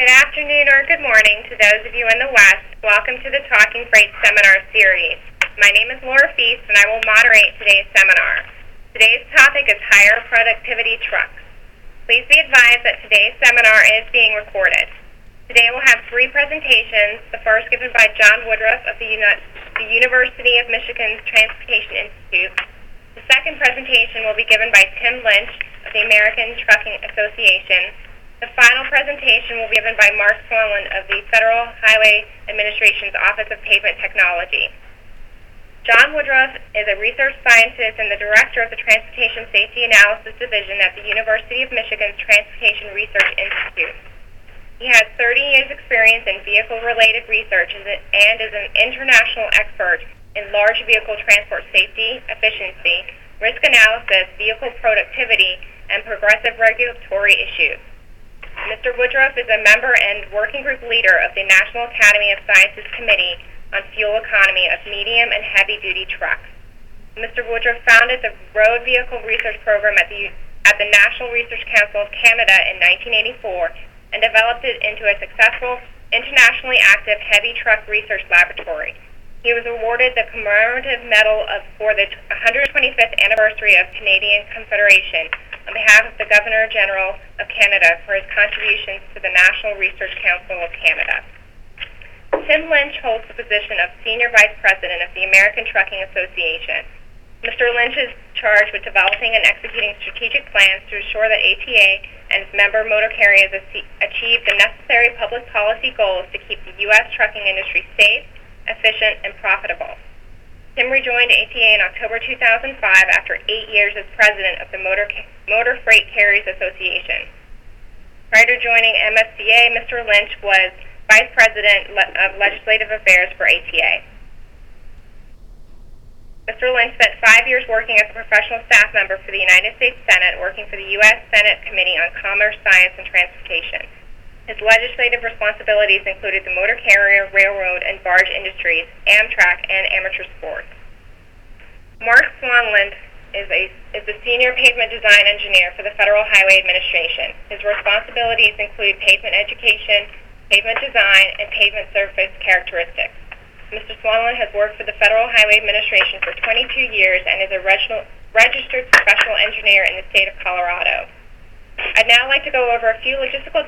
Good afternoon or good morning to those of you in the West. Welcome to the Talking Freight Seminar Series. My name is Laura Feast and I will moderate today's seminar. Today's topic is higher productivity trucks. Please be advised that today's seminar is being recorded. Today we'll have three presentations, the first given by John Woodruff of the University of Michigan's Transportation Institute. The second presentation will be given by Tim Lynch of the American Trucking Association. The final presentation will be given by Mark Swanland of the Federal Highway Administration's Office of Pavement Technology. John Woodruff is a research scientist and the director of the Transportation Safety Analysis Division at the University of Michigan's Transportation Research Institute. He has 30 years' experience in vehicle-related research and is an international expert in large vehicle transport safety, efficiency, risk analysis, vehicle productivity, and progressive regulatory issues. Mr. Woodruff is a member and working group leader of the National Academy of Sciences Committee on Fuel Economy of Medium and Heavy-Duty Trucks. Mr. Woodruff founded the Road Vehicle Research Program at the National Research Council of Canada in 1984 and developed it into a successful, internationally active heavy truck research laboratory. He was awarded the Commemorative Medal for the 125th anniversary of Canadian Confederation on behalf of the Governor-General of Canada for his contributions to the National Research Council of Canada. Tim Lynch holds the position of Senior Vice President of the American Trucking Association. Mr. Lynch is charged with developing and executing strategic plans to ensure that ATA and its member motor carriers achieve the necessary public policy goals to keep the U.S. trucking industry safe, efficient, and profitable. Tim rejoined ATA in October 2005 after 8 years as president of the Motor Freight Carriers Association. Prior to joining MFCA, Mr. Lynch was Vice President of Legislative Affairs for ATA. Mr. Lynch spent 5 years working as a professional staff member for the United States Senate, working for the U.S. Senate Committee on Commerce, Science, and Transportation. His legislative responsibilities included the motor carrier, railroad, and barge industries, Amtrak, and amateur sports. Mark Swanland is the Senior Pavement Design Engineer for the Federal Highway Administration. His responsibilities include pavement education, pavement design, and pavement surface characteristics. Mr. Swanland has worked for the Federal Highway Administration for 22 years and is a registered professional engineer in the state of Colorado. I'd now like to go over a few logistical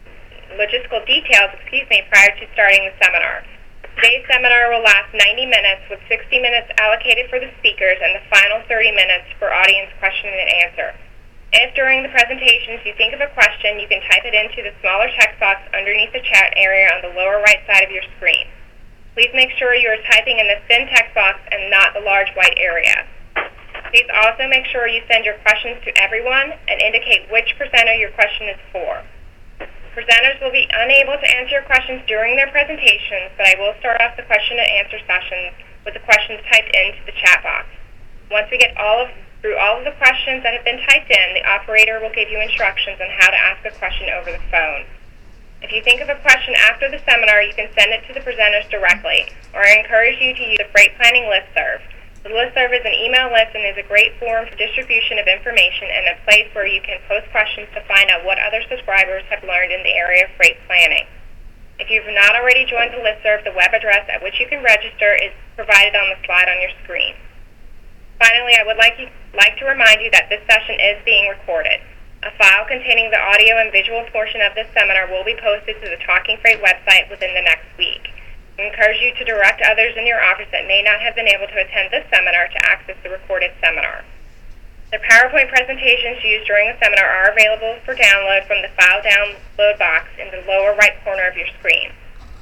details prior to starting the seminar. Today's seminar will last 90 minutes with 60 minutes allocated for the speakers and the final 30 minutes for audience question and answer. If during the presentations you think of a question, you can type it into the smaller text box underneath the chat area on the lower right side of your screen. Please make sure you are typing in the thin text box and not the large white area. Please also make sure you send your questions to everyone and indicate which presenter your question is for. Presenters will be unable to answer your questions during their presentations, but I will start off the question and answer sessions with the questions typed into the chat box. Once we get through all of the questions that have been typed in, the operator will give you instructions on how to ask a question over the phone. If you think of a question after the seminar, you can send it to the presenters directly, or I encourage you to use the Freight Planning Listserv. The listserv is an email list and is a great forum for distribution of information and a place where you can post questions to find out what other subscribers have learned in the area of freight planning. If you've not already joined the listserv, the web address at which you can register is provided on the slide on your screen. Finally, I would like to remind you that this session is being recorded. A file containing the audio and visual portion of this seminar will be posted to the Talking Freight website within the next week. We encourage you to direct others in your office that may not have been able to attend this seminar to access the recorded seminar. The PowerPoint presentations used during the seminar are available for download from the file download box in the lower right corner of your screen.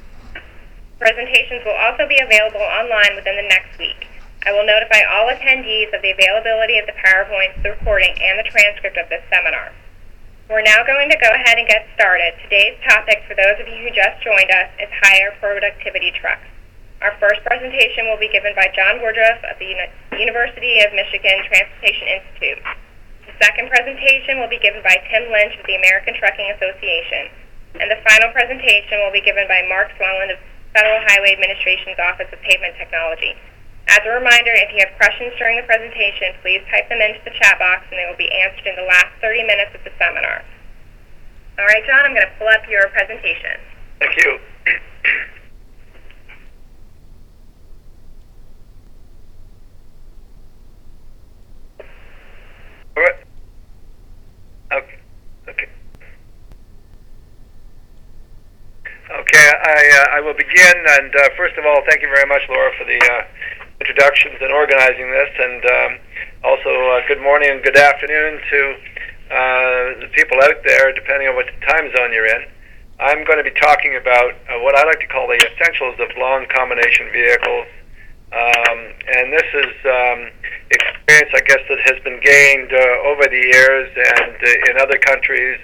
Presentations will also be available online within the next week. I will notify all attendees of the availability of the PowerPoint, the recording, and the transcript of this seminar. We're now going to go ahead and get started. Today's topic, for those of you who just joined us, is higher productivity trucks. Our first presentation will be given by John Woodruff of the University of Michigan Transportation Institute. The second presentation will be given by Tim Lynch of the American Trucking Association. And the final presentation will be given by Mark Swanland of Federal Highway Administration's Office of Pavement Technology. As a reminder, if you have questions during the presentation, please type them into the chat box and they will be answered in the last 30 minutes of the seminar. All right, John, I'm going to pull up your presentation. Thank you. All right. Okay. Okay, I will begin, and first of all, thank you very much, Laura, for the introductions and organizing this, and also good morning and good afternoon to the people out there, depending on what time zone you're in. I'm going to be talking about what I like to call the essentials of long combination vehicles, and this is experience, I guess, that has been gained over the years and in other countries,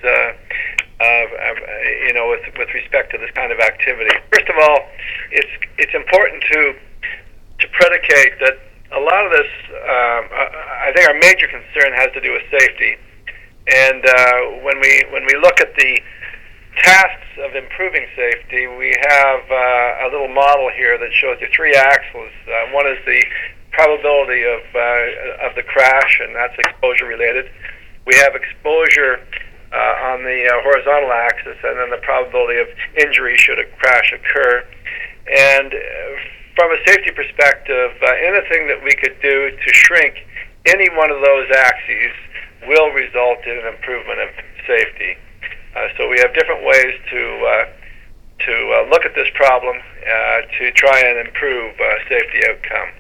with respect to this kind of activity. First of all, it's important to predicate that a lot of this, I think our major concern has to do with safety. And when we look at the tasks of improving safety, we have a little model here that shows you three axes. One is the probability of the crash, and that's exposure related. We have exposure on the horizontal axis, and then the probability of injury should a crash occur. And from a safety perspective, anything that we could do to shrink any one of those axes will result in an improvement of safety. So we have different ways to look at this problem to try and improve safety outcome.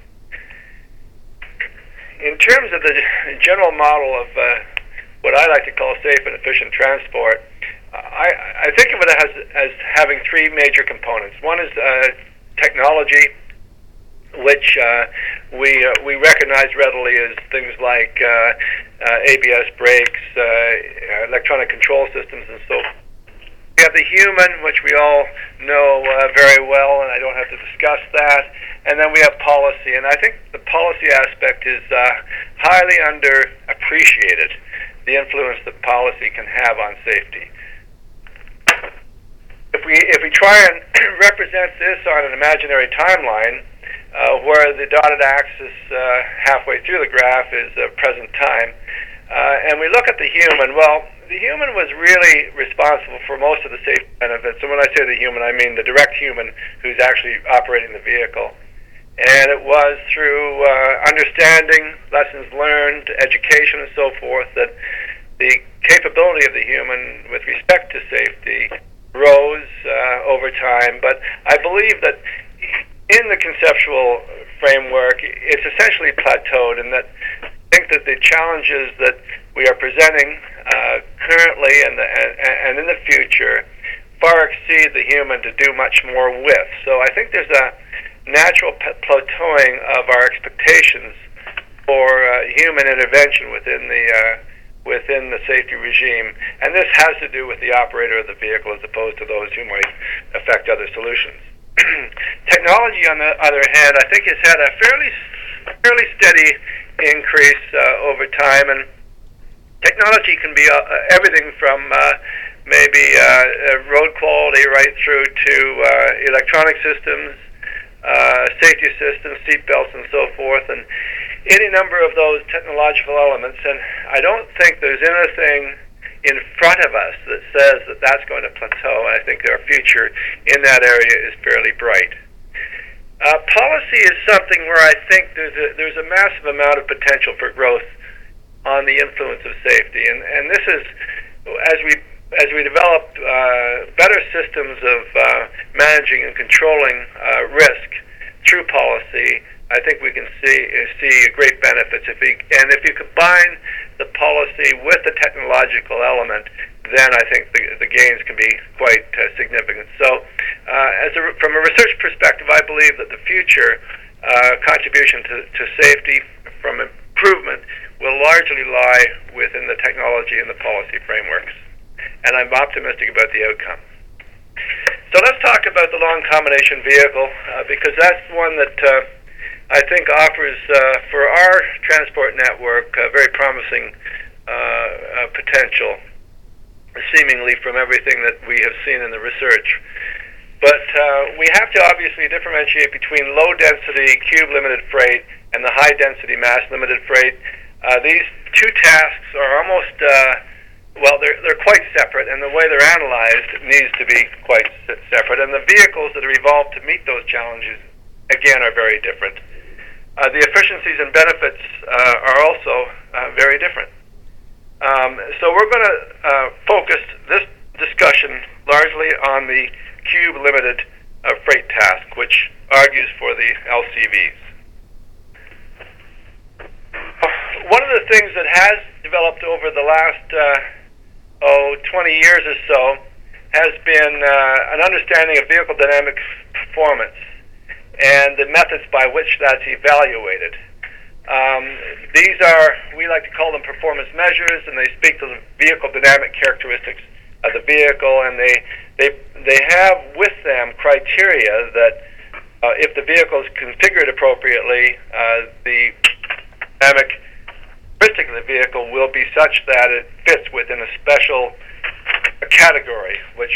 In terms of the general model of what I like to call safe and efficient transport, I think of it as having three major components. One is technology, which we recognize readily as things like ABS brakes, electronic control systems, and so forth. We have the human, which we all know very well, and I don't have to discuss that. And then we have policy, and I think the policy aspect is highly underappreciated, the influence that policy can have on safety. If we try and represent this on an imaginary timeline, where the dotted axis halfway through the graph is present time, and we look at the human, well, the human was really responsible for most of the safety benefits. And when I say the human, I mean the direct human who's actually operating the vehicle. And it was through understanding, lessons learned, education, and so forth that the capability of the human with respect to safety rose over time. But I believe that in the conceptual framework, it's essentially plateaued, and that I think that the challenges that we are presenting currently and in the future far exceed the human to do much more with. So I think there's a natural plateauing of our expectations for human intervention within the safety regime, and this has to do with the operator of the vehicle as opposed to those who might affect other solutions. Technology, on the other hand, I think has had a fairly steady increase over time, and technology can be everything from maybe road quality right through to electronic systems, safety systems, seat belts, and so forth, and any number of those technological elements. And I don't think there's anything in front of us that says that that's going to plateau. I think our future in that area is fairly bright. Policy is something where I think there's a massive amount of potential for growth on the influence of safety, and this is as we develop better systems of managing and controlling risk through policy. I think we can see great benefits if you combine the policy with the technological element, then I think the gains can be quite significant. So, from a research perspective, I believe that the future contribution to safety from improvement will largely lie within the technology and the policy frameworks, and I'm optimistic about the outcome. So let's talk about the long combination vehicle because that's one that I think offers for our transport network very promising potential, seemingly from everything that we have seen in the research. But we have to obviously differentiate between low-density cube-limited freight and the high-density mass-limited freight. These two tasks are almost well, they're quite separate, and the way they're analyzed needs to be quite separate. And the vehicles that are evolved to meet those challenges, again, are very different. The efficiencies and benefits are also very different. So we're going to focus this discussion largely on the cube limited freight task, which argues for the LCVs. One of the things that has developed over the last 20 years or so has been an understanding of vehicle dynamic performance and the methods by which that's evaluated. These are, we like to call them performance measures, and they speak to the vehicle dynamic characteristics of the vehicle, and they have with them criteria that if the vehicle is configured appropriately, the dynamic characteristic of the vehicle will be such that it fits within a special category, which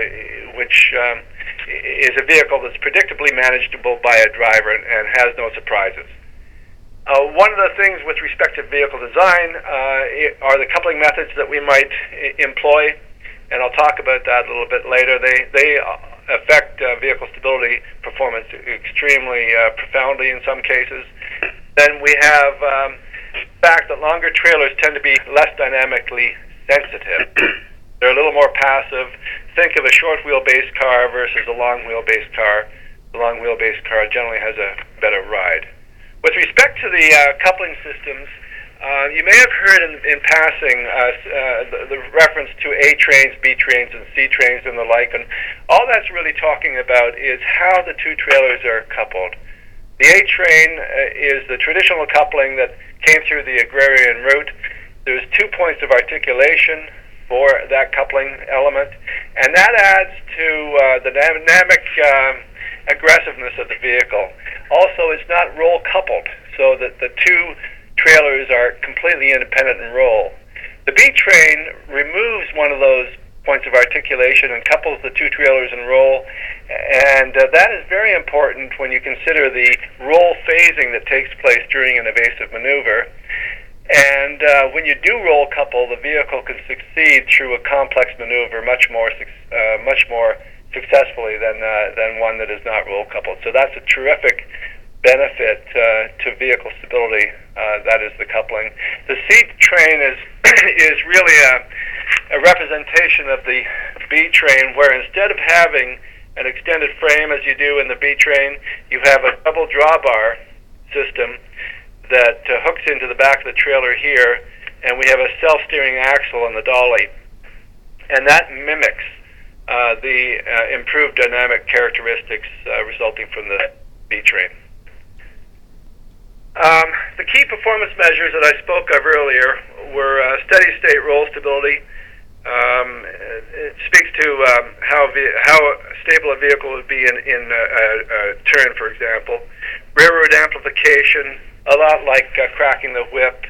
is a vehicle that's predictably manageable by a driver and has no surprises. One of the things with respect to vehicle design are the coupling methods that we might employ, and I'll talk about that a little bit later. They affect vehicle stability performance extremely profoundly in some cases. Then we have the fact that longer trailers tend to be less dynamically sensitive. They're a little more passive. Think of a short wheelbase car versus a long wheelbase car. The long wheelbase car generally has a better ride. With respect to the coupling systems, you may have heard in passing the reference to A trains, B trains, and C trains and the like, and all that's really talking about is how the two trailers are coupled. The A train is the traditional coupling that came through the agrarian route. There's 2 points of articulation for that coupling element, and that adds to the dynamic aggressiveness of the vehicle. Also, it's not roll coupled, so that the two trailers are completely independent in roll. The B train removes one of those points of articulation and couples the two trailers in roll, and that is very important when you consider the roll phasing that takes place during an evasive maneuver. And when you do roll couple, the vehicle can succeed through a complex maneuver much more successfully than one that is not roll coupled. So that's a terrific benefit to vehicle stability. That is the coupling. The C train is really a representation of the B train, where instead of having an extended frame as you do in the B train, you have a double drawbar system that hooks into the back of the trailer here, and we have a self-steering axle on the dolly, and that mimics the improved dynamic characteristics resulting from the B train. The key performance measures that I spoke of earlier were steady state roll stability. It speaks to how stable a vehicle would be in a turn, for example. Rearward amplification, a lot like cracking the whip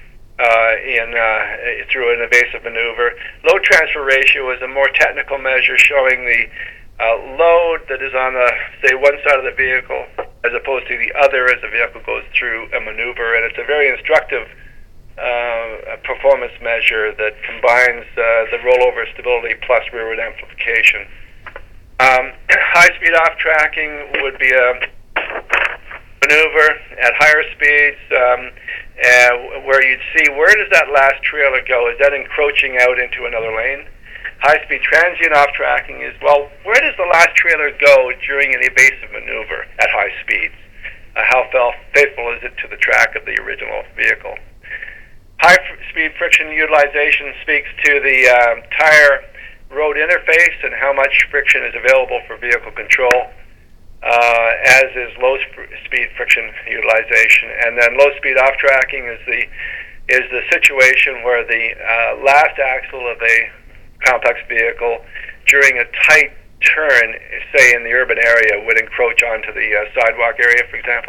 through an evasive maneuver. Load transfer ratio is a more technical measure showing the load that is on one side of the vehicle as opposed to the other as the vehicle goes through a maneuver, and it's a very instructive performance measure that combines the rollover stability plus rearward amplification. High-speed off-tracking would be a maneuver at higher speeds where you'd see where does that last trailer go? Is that encroaching out into another lane? High-speed transient off-tracking is, well, where does the last trailer go during an evasive maneuver at high speeds? How faithful is it to the track of the original vehicle? High-speed friction utilization speaks to the tire road interface and how much friction is available for vehicle control, as is low-speed friction utilization. And then low-speed off-tracking is the situation where the last axle of a complex vehicle during a tight turn, say in the urban area, would encroach onto the sidewalk area, for example.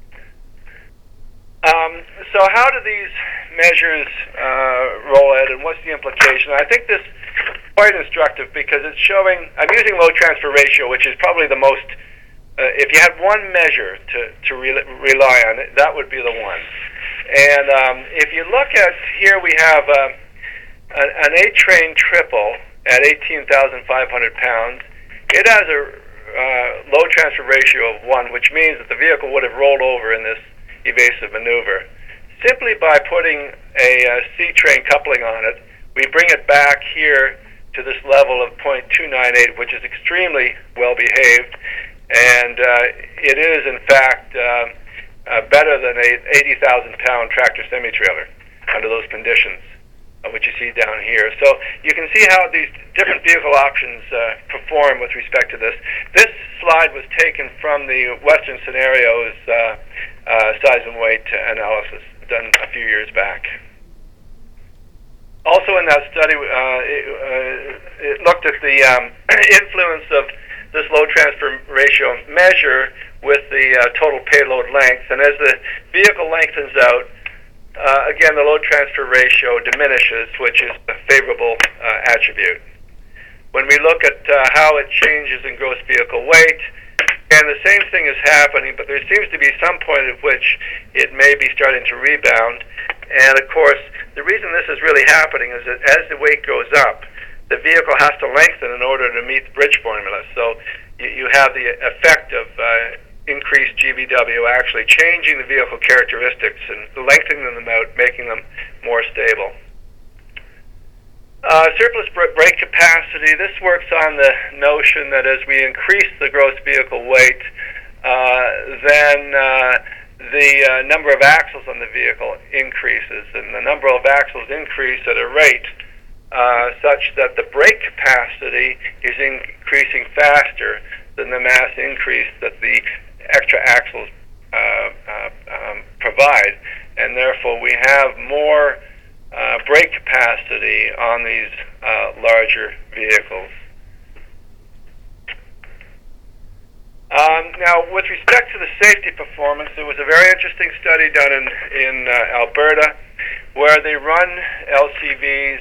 So how do these measures roll out, and what's the implication? I think this is quite instructive because it's showing, I'm using load transfer ratio, which is probably the most, if you had one measure to rely on, that would be the one. And if you look at, here we have An A-Train triple at 18,500 pounds, it has a load transfer ratio of 1, which means that the vehicle would have rolled over in this evasive maneuver. Simply by putting a C-Train coupling on it, we bring it back here to this level of 0.298, which is extremely well behaved, and it is in fact better than a 80,000-pound tractor semi-trailer under those conditions, which you see down here. So you can see how these different vehicle options perform with respect to this. This slide was taken from the Western Scenarios size and weight analysis done a few years back. Also in that study, it looked at the influence of this load transfer ratio measure with the total payload length. And as the vehicle lengthens out, again, the load transfer ratio diminishes, which is a favorable attribute. When we look at how it changes in gross vehicle weight, and the same thing is happening, but there seems to be some point at which it may be starting to rebound. And of course, the reason this is really happening is that as the weight goes up, the vehicle has to lengthen in order to meet the bridge formula. So you have the effect of increased GVW actually changing the vehicle characteristics and lengthening them out, making them more stable. Surplus brake capacity, this works on the notion that as we increase the gross vehicle weight, then the number of axles on the vehicle increases, and the number of axles increase at a rate such that the brake capacity is increasing faster than the mass increase that the extra axles provide, and therefore we have more brake capacity on these larger vehicles. Now, with respect to the safety performance, there was a very interesting study done in Alberta, where they run LCVs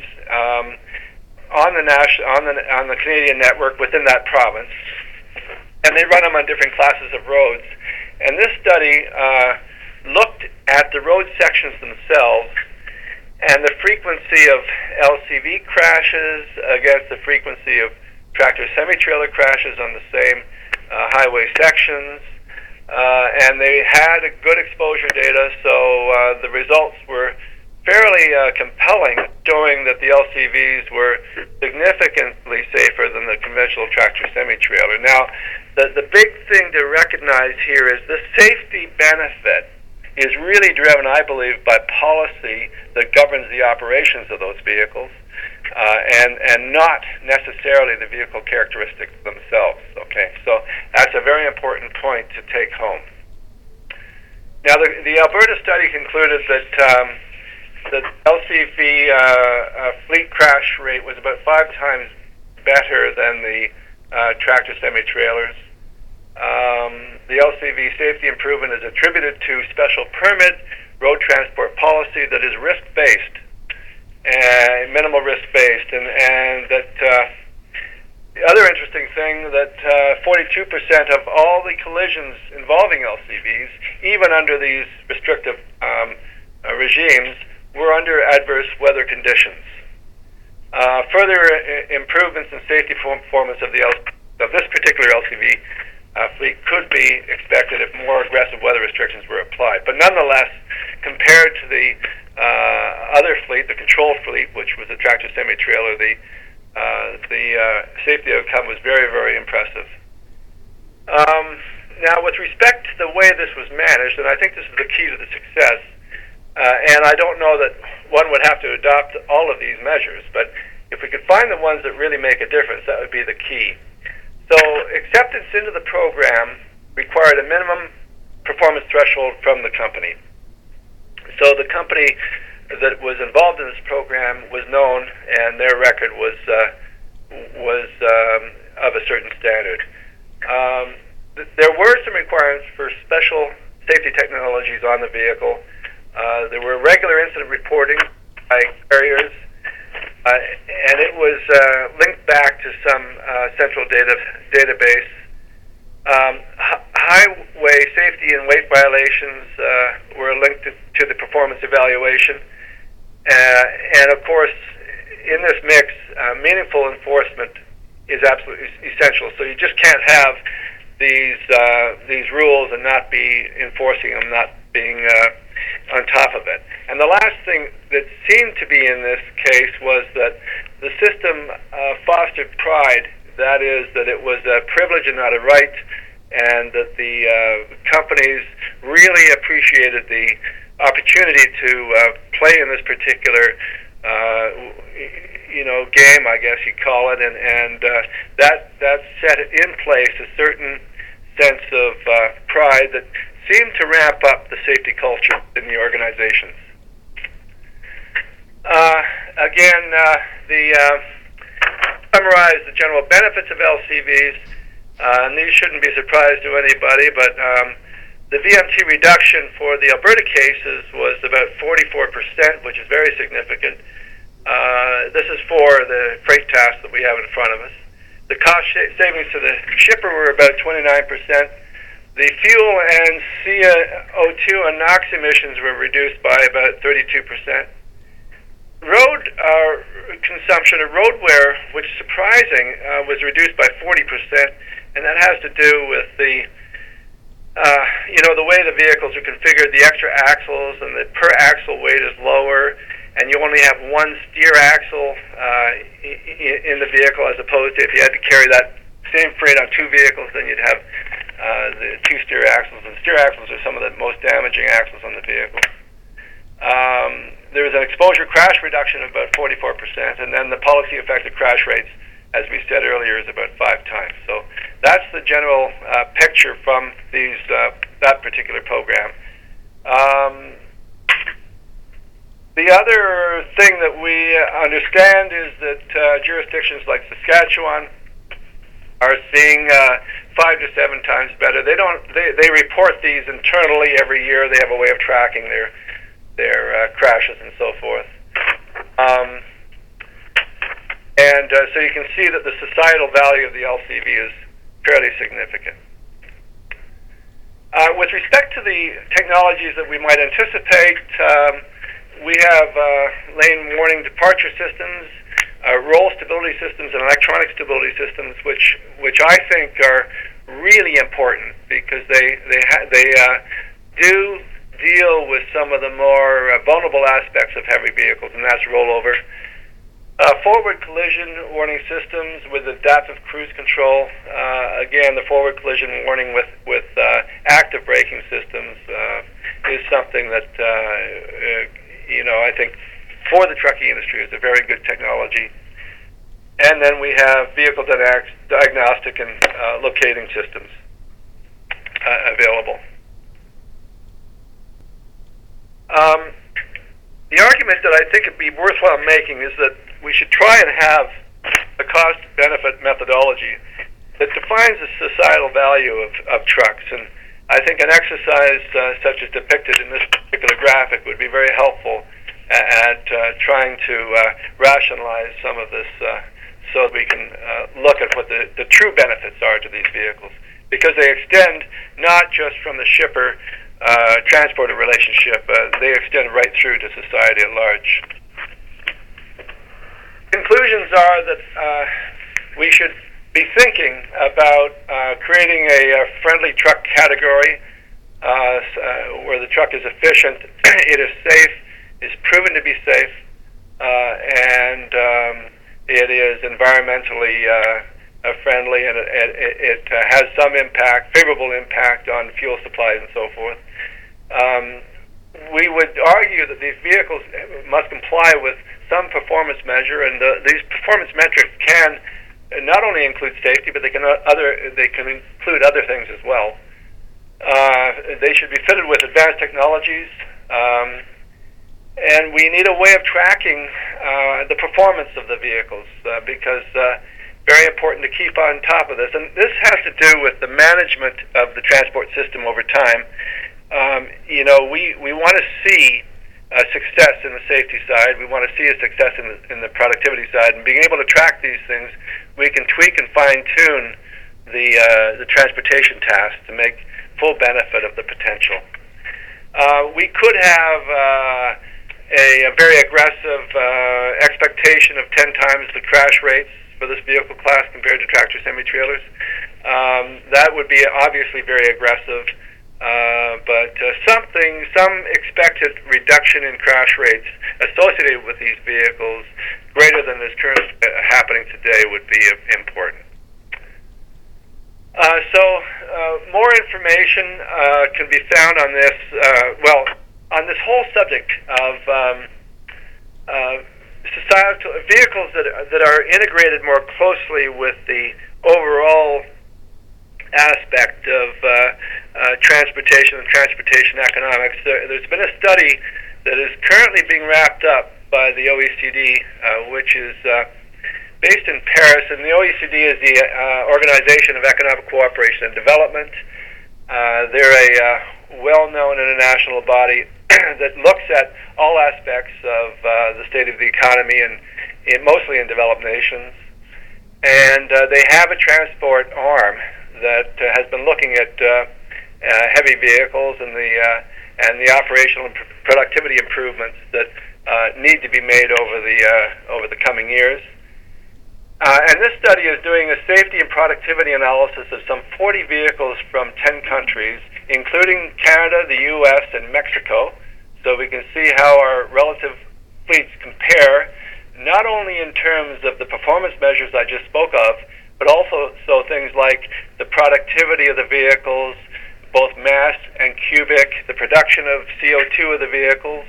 on the Canadian network within that province, and they run them on different classes of roads. And this study looked at the road sections themselves and the frequency of LCV crashes against the frequency of tractor semi-trailer crashes on the same highway sections, and they had a good exposure data, so the results were fairly compelling, showing that the LCVs were significantly safer than the conventional tractor semi-trailer. Now, the big thing to recognize here is the safety benefit is really driven, I believe, by policy that governs the operations of those vehicles, and not necessarily the vehicle characteristics themselves. Okay, so that's a very important point to take home. Now, the Alberta study concluded that the LCV fleet crash rate was about 5 times better than the tractor semi-trailers. The LCV safety improvement is attributed to special permit road transport policy that is risk-based, minimal risk-based, and that the other interesting thing that 42% of all the collisions involving LCVs, even under these restrictive regimes, were under adverse weather conditions. Further improvements in safety performance of this particular LCV fleet could be expected if more aggressive weather restrictions were applied. But nonetheless, compared to the other fleet, the control fleet, which was a tractor semi-trailer, the safety outcome was very, very impressive. Now, with respect to the way this was managed, and I think this is the key to the success, and I don't know that one would have to adopt all of these measures, but if we could find the ones that really make a difference, that would be the key. So acceptance into the program required a minimum performance threshold from the company. So the company that was involved in this program was known, and their record was of a certain standard. There were some requirements for special safety technologies on the vehicle. There were regular incident reporting by carriers, and it was linked back to some central database. Highway safety and weight violations were linked to the performance evaluation, and of course, in this mix, meaningful enforcement is absolutely essential. So you just can't have these rules and not be enforcing them, not being on top of it. And the last thing that seemed to be in this case was that the system fostered pride. That is, that it was a privilege and not a right, and that the companies really appreciated the opportunity to play in this particular game, I guess you'd call it, and that set in place a certain sense of pride that seemed to ramp up the safety culture in the organizations. Summarize the general benefits of LCVs, and these shouldn't be a surprise to anybody, but the VMT reduction for the Alberta cases was about 44%, which is very significant. This is for the freight task that we have in front of us. The cost savings to the shipper were about 29%. The fuel and CO2 and NOx emissions were reduced by about 32%. Road consumption of road wear, which is surprising, was reduced by 40%, and that has to do with the way the vehicles are configured. The extra axles and the per axle weight is lower, and you only have one steer axle in the vehicle, as opposed to if you had to carry that same freight on two vehicles, then you'd have the two steer axles. And steer axles are some of the most damaging axles on the vehicle. There was an exposure crash reduction of about 44%, and then the policy affected crash rates, as we said earlier, is about 5 times. So that's the general picture from that particular program. The other thing that we understand is that jurisdictions like Saskatchewan are seeing 5 to 7 times better. They report these internally every year. They have a way of tracking their crashes and so forth. So you can see that the societal value of the LCV is fairly significant. With respect to the technologies that we might anticipate, we have lane warning departure systems, roll stability systems, and electronic stability systems, which I think are really important because they do deal with some of the more vulnerable aspects of heavy vehicles, and that's rollover. Forward collision warning systems with adaptive cruise control. Again, the forward collision warning with active braking systems is something that I think for the trucking industry is a very good technology. And then we have vehicle diagnostic and locating systems available. The argument that I think would be worthwhile making is that we should try and have a cost-benefit methodology that defines the societal value of trucks. And I think an exercise such as depicted in this particular graphic would be very helpful at trying to rationalize some of this so that we can look at what the true benefits are to these vehicles, because they extend not just from the shipper transporter relationship, they extend right through to society at large. Conclusions are that we should be thinking about creating a friendly truck category where the truck is efficient, it is safe, is proven to be safe, and it is environmentally friendly, and it has some impact, favorable impact on fuel supplies and so forth. We would argue that these vehicles must comply with some performance measure, and these performance metrics can not only include safety, but they can include other things as well. They should be fitted with advanced technologies, and we need a way of tracking the performance of the vehicles because very important to keep on top of this. And this has to do with the management of the transport system over time. We want to see success in the safety side. We want to see a success in the productivity side. And being able to track these things, we can tweak and fine-tune the transportation task to make full benefit of the potential. We could have a very aggressive expectation of 10 times the crash rates for this vehicle class compared to tractor semi-trailers. That would be obviously very aggressive, but some expected reduction in crash rates associated with these vehicles greater than is currently happening today would be important. More information can be found on this, on this whole subject of societal vehicles that are integrated more closely with the overall aspect of transportation and transportation economics. There's been a study that is currently being wrapped up by the OECD, which is based in Paris, and the OECD is the Organization of Economic Cooperation and Development. They're a well-known international body that looks at all aspects of the state of the economy, and mostly in developed nations. And they have a transport arm that has been looking at heavy vehicles and the operational and productivity improvements that need to be made over the coming years. And this study is doing a safety and productivity analysis of some 40 vehicles from 10 countries, including Canada, the U.S., and Mexico, so we can see how our relative fleets compare, not only in terms of the performance measures I just spoke of, but also things like the productivity of the vehicles, both mass and cubic, the production of CO2 of the vehicles,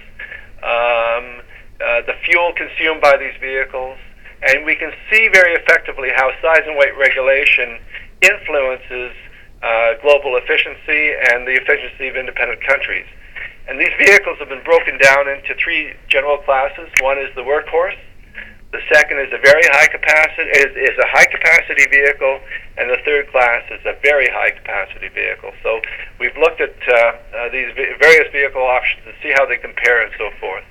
the fuel consumed by these vehicles. And we can see very effectively how size and weight regulation influences global efficiency and the efficiency of independent countries. And these vehicles have been broken down into three general classes. One is the workhorse. The second is a very high capacity is a high capacity vehicle, and the third class is a very high capacity vehicle. So we've looked at these various vehicle options to see how they compare and so forth.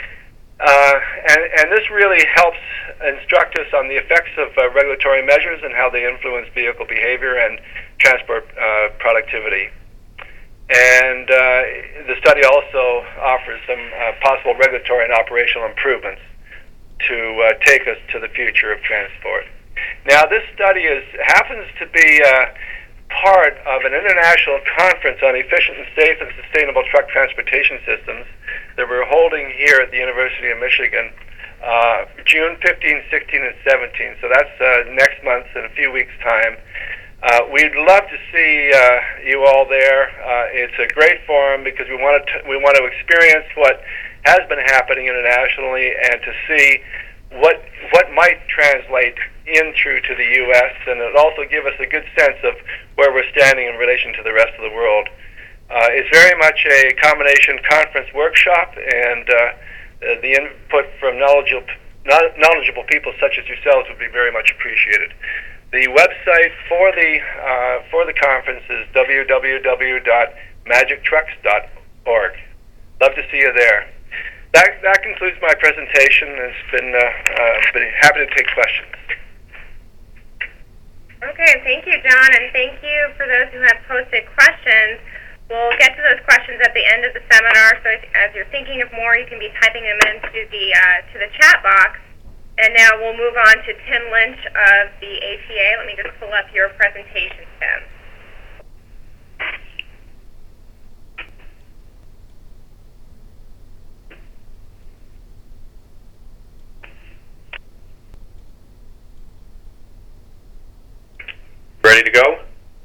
And this really helps instruct us on the effects of regulatory measures and how they influence vehicle behavior and transport productivity. And the study also offers some possible regulatory and operational improvements to take us to the future of transport. Now, this study happens to be part of an international conference on efficient and safe and sustainable truck transportation systems that we're holding here at the University of Michigan, June 15, 16, and 17. So that's next month in a few weeks' time. We'd love to see you all there. It's a great forum because we want to experience what has been happening internationally and to see what might translate in through to the U.S. and it'll also give us a good sense of where we're standing in relation to the rest of the world. It's very much a combination conference workshop, and the input from knowledgeable people such as yourselves would be very much appreciated. The website for the conference is www.magictrucks.org. Love to see you there. That concludes my presentation. It's been happy to take questions. Okay, thank you, John, and thank you for those who have posted questions. We'll get to those questions at the end of the seminar, so as you're thinking of more, you can be typing them into the chat box. And now we'll move on to Tim Lynch of the ATA. Let me just pull up your presentation, Tim. Ready to go?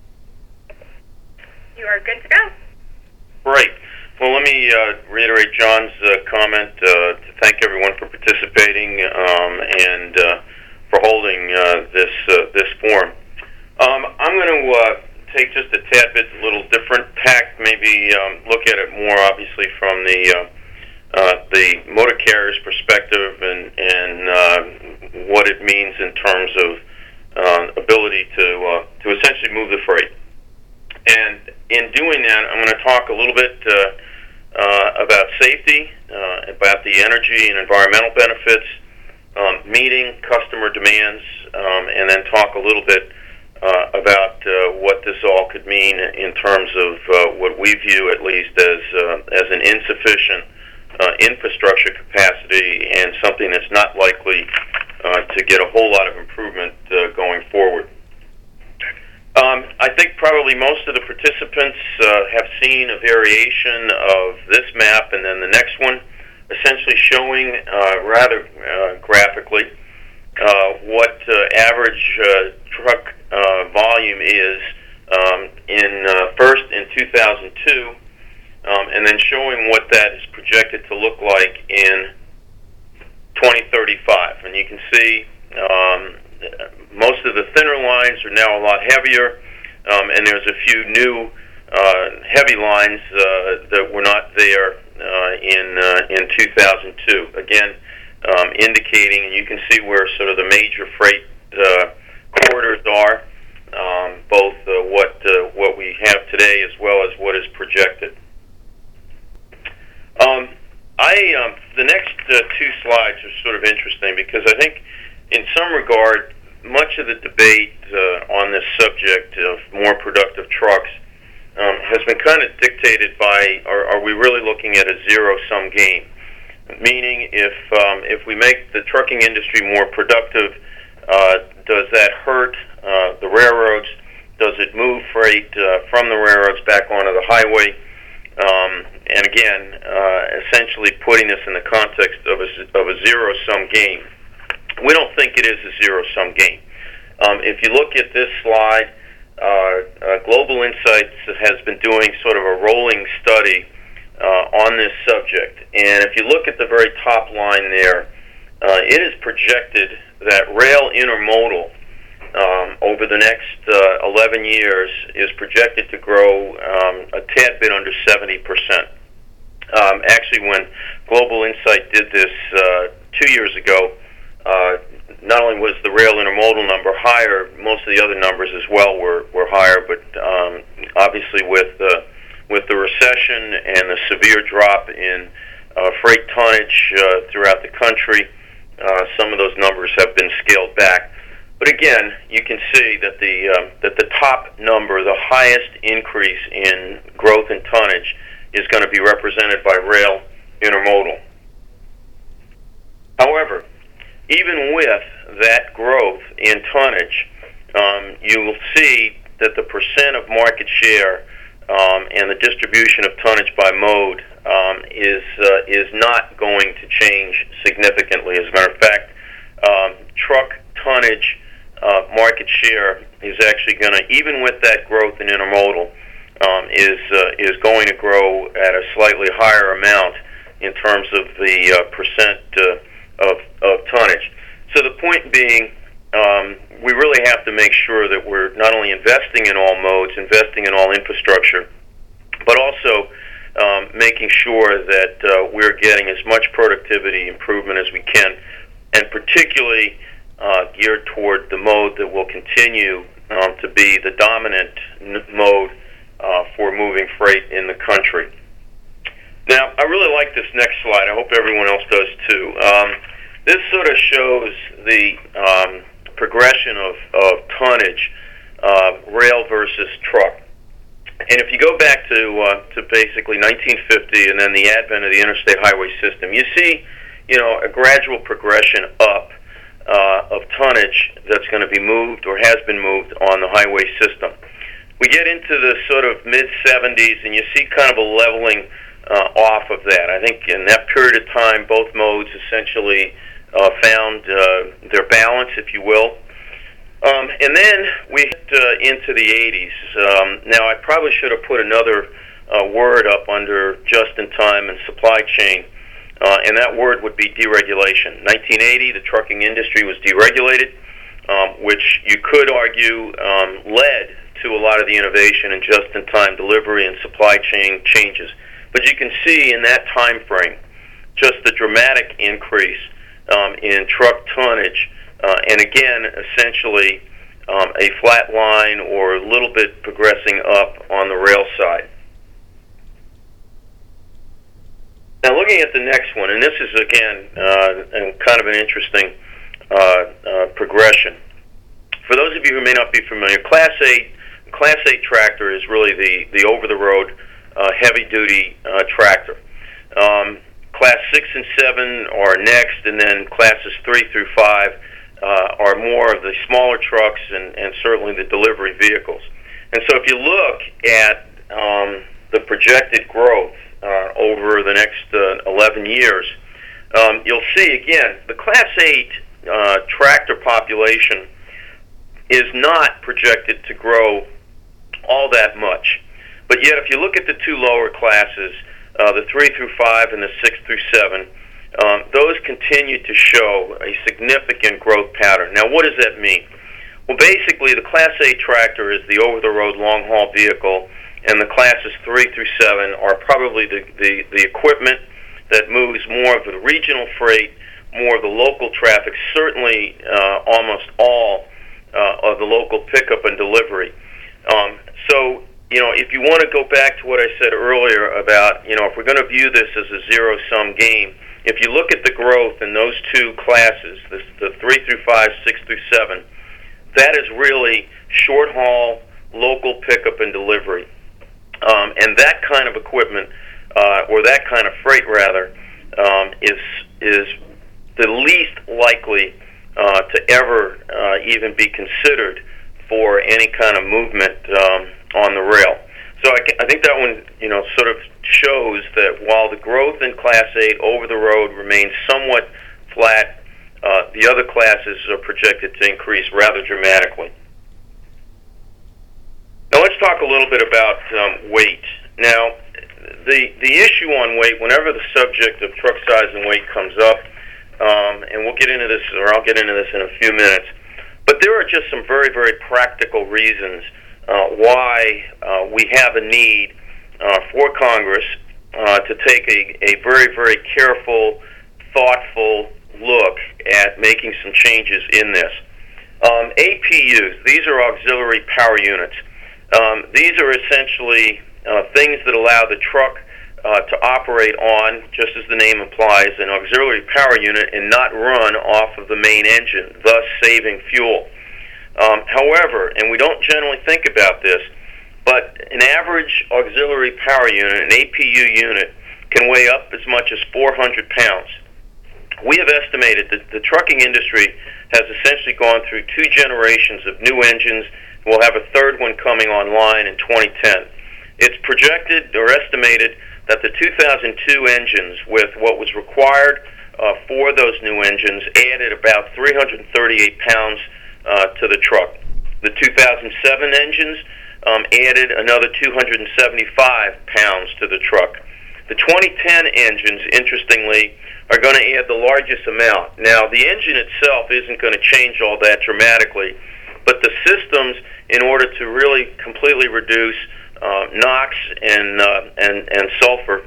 You are good to go. Great. Well, let me reiterate John's comment to thank everyone for participating and for holding this forum. I'm going to take just a tad bit a little different tack, maybe look at it more obviously from the motor carrier's perspective and what it means in terms of ability to essentially move the freight. And in doing that, I'm going to talk a little bit about safety, about the energy and environmental benefits, meeting customer demands, and then talk a little bit about what this all could mean in terms of what we view, at least, as an insufficient infrastructure capacity and something that's not likely to get a whole lot of improvement going forward. I think probably most of the participants have seen a variation of this map and then the next one, essentially showing rather graphically what average truck volume is first in 2002, and then showing what that is projected to look like in 2035. And you can see most of the thinner lines are now a lot heavier, and there's a few new heavy lines that were not there in 2002. Again, indicating, and you can see where sort of the major freight corridors are, both what we have today as well as what is projected. The next two slides are sort of interesting because I think in some regard much of the debate on this subject of more productive trucks has been kind of dictated by are we really looking at a zero-sum game? Meaning if we make the trucking industry more productive, does that hurt the railroads? Does it move freight from the railroads back onto the highway? And again, essentially putting this in the context of a zero-sum game. We don't think it is a zero-sum game. If you look at this slide, Global Insights has been doing sort of a rolling study on this subject. And if you look at the very top line there, it is projected that rail intermodal over the next 11 years is projected to grow a tad bit under 70%. Actually, when Global Insight did this 2 years ago, not only was the rail intermodal number higher, most of the other numbers as well were higher. But obviously, with the recession and the severe drop in freight tonnage throughout the country, some of those numbers have been scaled back. But again, you can see that the top number, the highest increase in growth in tonnage, is going to be represented by rail intermodal. However, even with that growth in tonnage, you will see that the percent of market share and the distribution of tonnage by mode is not going to change significantly. As a matter of fact, truck tonnage market share is actually going to, even with that growth in intermodal, is going to grow at a slightly higher amount in terms of the percent of tonnage. So the point being, we really have to make sure that we're not only investing in all modes, investing in all infrastructure, but also making sure that we're getting as much productivity improvement as we can, and particularly geared toward the mode that will continue to be the dominant mode for moving freight in the country. Now, I really like this next slide. I hope everyone else does too. This sort of shows the progression of tonnage, rail versus truck. And if you go back to basically 1950 and then the advent of the interstate highway system, you see, a gradual progression up of tonnage that's going to be moved or has been moved on the highway system. We get into the sort of mid-70s and you see kind of a leveling off of that. I think in that period of time, both modes essentially found their balance, if you will. And then we hit into the 80s. Now, I probably should have put another word up under just-in-time and supply chain, and that word would be deregulation. 1980, the trucking industry was deregulated, which you could argue led to a lot of the innovation in just-in-time delivery and supply chain changes. But you can see in that time frame just the dramatic increase in truck tonnage, and again, essentially a flat line or a little bit progressing up on the rail side. Now, looking at the next one, and this is again kind of an interesting progression. For those of you who may not be familiar, Class 8 tractor is really the over-the-road heavy-duty tractor. Class 6 and 7 are next, and then classes 3 through 5 are more of the smaller trucks and certainly the delivery vehicles. And so if you look at the projected growth over the next 11 years, you'll see, again, the Class 8 tractor population is not projected to grow all that much. But yet, if you look at the two lower classes, the 3 through 5 and the 6 through 7, those continue to show a significant growth pattern. Now, what does that mean? Well, basically, the Class 8 tractor is the over-the-road long-haul vehicle, and the classes 3 through 7 are probably the equipment that moves more of the regional freight, more of the local traffic, certainly almost all of the local pickup and delivery. So, if you want to go back to what I said earlier about, if we're going to view this as a zero-sum game, if you look at the growth in those two classes, the 3 through 5, 6 through 7, that is really short-haul, local pickup and delivery. And that kind of equipment, or that kind of freight, rather, is the least likely to ever even be considered for any kind of movement on the rail. So I think that one, sort of shows that while the growth in Class 8 over the road remains somewhat flat, the other classes are projected to increase rather dramatically. Now let's talk a little bit about weight. Now, the issue on weight, whenever the subject of truck size and weight comes up, and we'll get into this, or I'll get into this in a few minutes, but there are just some very, very practical reasons why we have a need for Congress to take a very, very careful, thoughtful look at making some changes in this. APUs, these are auxiliary power units. These are essentially things that allow the truck to operate on, just as the name implies, an auxiliary power unit and not run off of the main engine, thus saving fuel. However, and we don't generally think about this, but an average auxiliary power unit, an APU unit, can weigh up as much as 400 pounds. We have estimated that the trucking industry has essentially gone through 2 generations of new engines. We'll have a third one coming online in 2010. It's projected or estimated that the 2002 engines, with what was required for those new engines, added about 338 pounds to the truck. The 2007 engines added another 275 pounds to the truck. The 2010 engines, interestingly, are going to add the largest amount. Now, the engine itself isn't going to change all that dramatically, but the systems, in order to really completely reduce NOx and sulfur,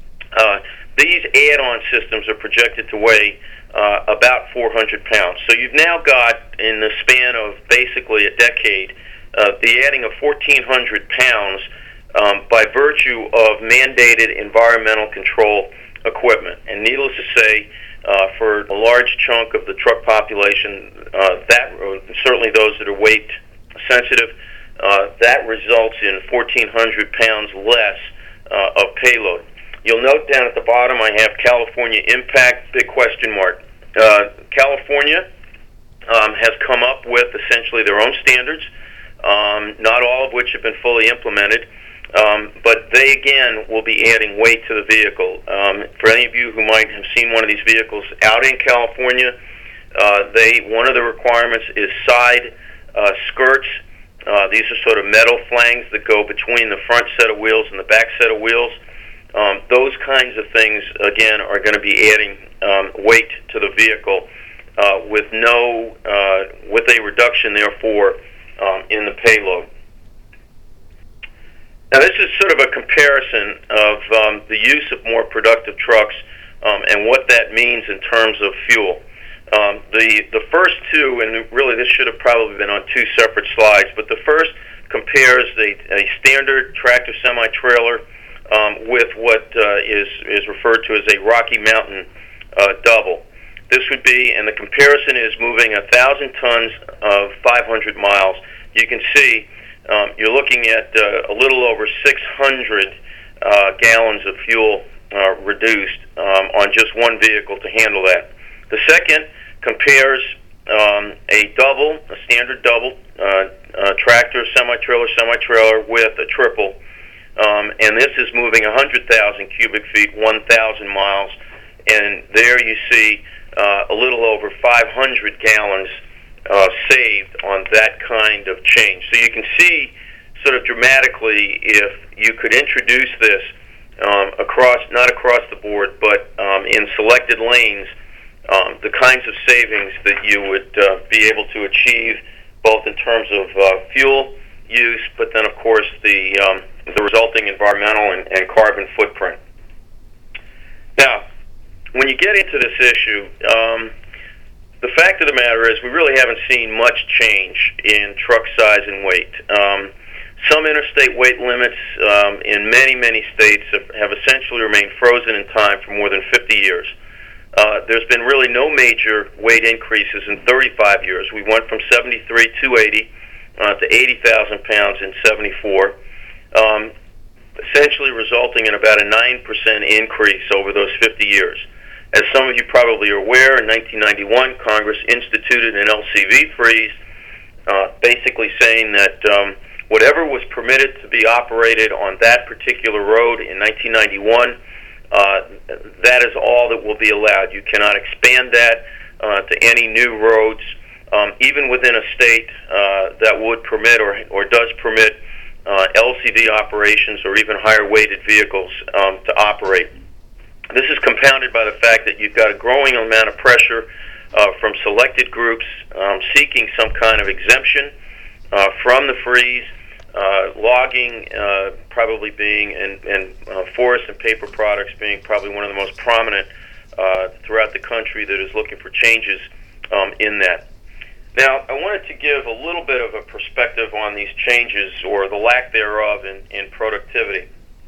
these add-on systems are projected to weigh about 400 pounds. So you've now got, in the span of basically a decade, the adding of 1,400 pounds by virtue of mandated environmental control equipment. And needless to say, for a large chunk of the truck population, certainly those that are weight sensitive, that results in 1,400 pounds less of payload. You'll note down at the bottom I have California impact, big question mark. California has come up with essentially their own standards, not all of which have been fully implemented, but they again will be adding weight to the vehicle. For any of you who might have seen one of these vehicles out in California, one of the requirements is side skirts. These are sort of metal flanges that go between the front set of wheels and the back set of wheels. Those kinds of things, again, are going to be adding weight to the vehicle with a reduction, therefore, in the payload. Now, this is sort of a comparison of the use of more productive trucks and what that means in terms of fuel. The first two, and really this should have probably been on 2 separate slides, but the first compares a standard tractor semi-trailer with what is referred to as a Rocky Mountain double. This would be, and the comparison is moving 1,000 tons of 500 miles. You can see you're looking at a little over 600 gallons of fuel reduced on just one vehicle to handle that. The second compares a standard double, tractor, semi-trailer with a triple, and this is moving 100,000 cubic feet, 1,000 miles, and there you see a little over 500 gallons saved on that kind of change. So you can see sort of dramatically if you could introduce this not across the board, but in selected lanes, the kinds of savings that you would be able to achieve, both in terms of fuel use, but then of course the resulting environmental and carbon footprint. Now, when you get into this issue, the fact of the matter is we really haven't seen much change in truck size and weight. Some interstate weight limits in many states have essentially remained frozen in time for more than 50 years. There's been really no major weight increases in 35 years. We went from 73,280 to 80,000 pounds in 74, essentially resulting in about a 9% increase over those 50 years. As some of you probably are aware, in 1991, Congress instituted an LCV freeze, basically saying that whatever was permitted to be operated on that particular road in 1991, that is all that will be allowed. You cannot expand that to any new roads, even within a state that would permit or does permit LCV operations or even higher weighted vehicles to operate. This is compounded by the fact that you've got a growing amount of pressure from selected groups seeking some kind of exemption from the freeze, logging probably being, and forest and paper products being probably one of the most prominent throughout the country that is looking for changes in that. Now, I wanted to give a little bit of a perspective on these changes, or the lack thereof, in productivity.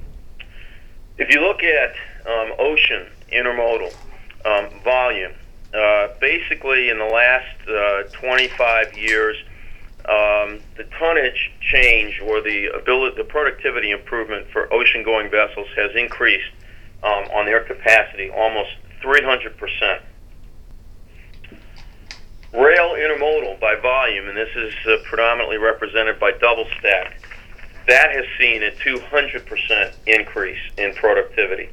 If you look at ocean intermodal volume, basically in the last 25 years, the tonnage change or the productivity improvement for ocean-going vessels has increased on their capacity almost 300%. Rail intermodal by volume, and this is predominantly represented by double stack, that has seen a 200% increase in productivity.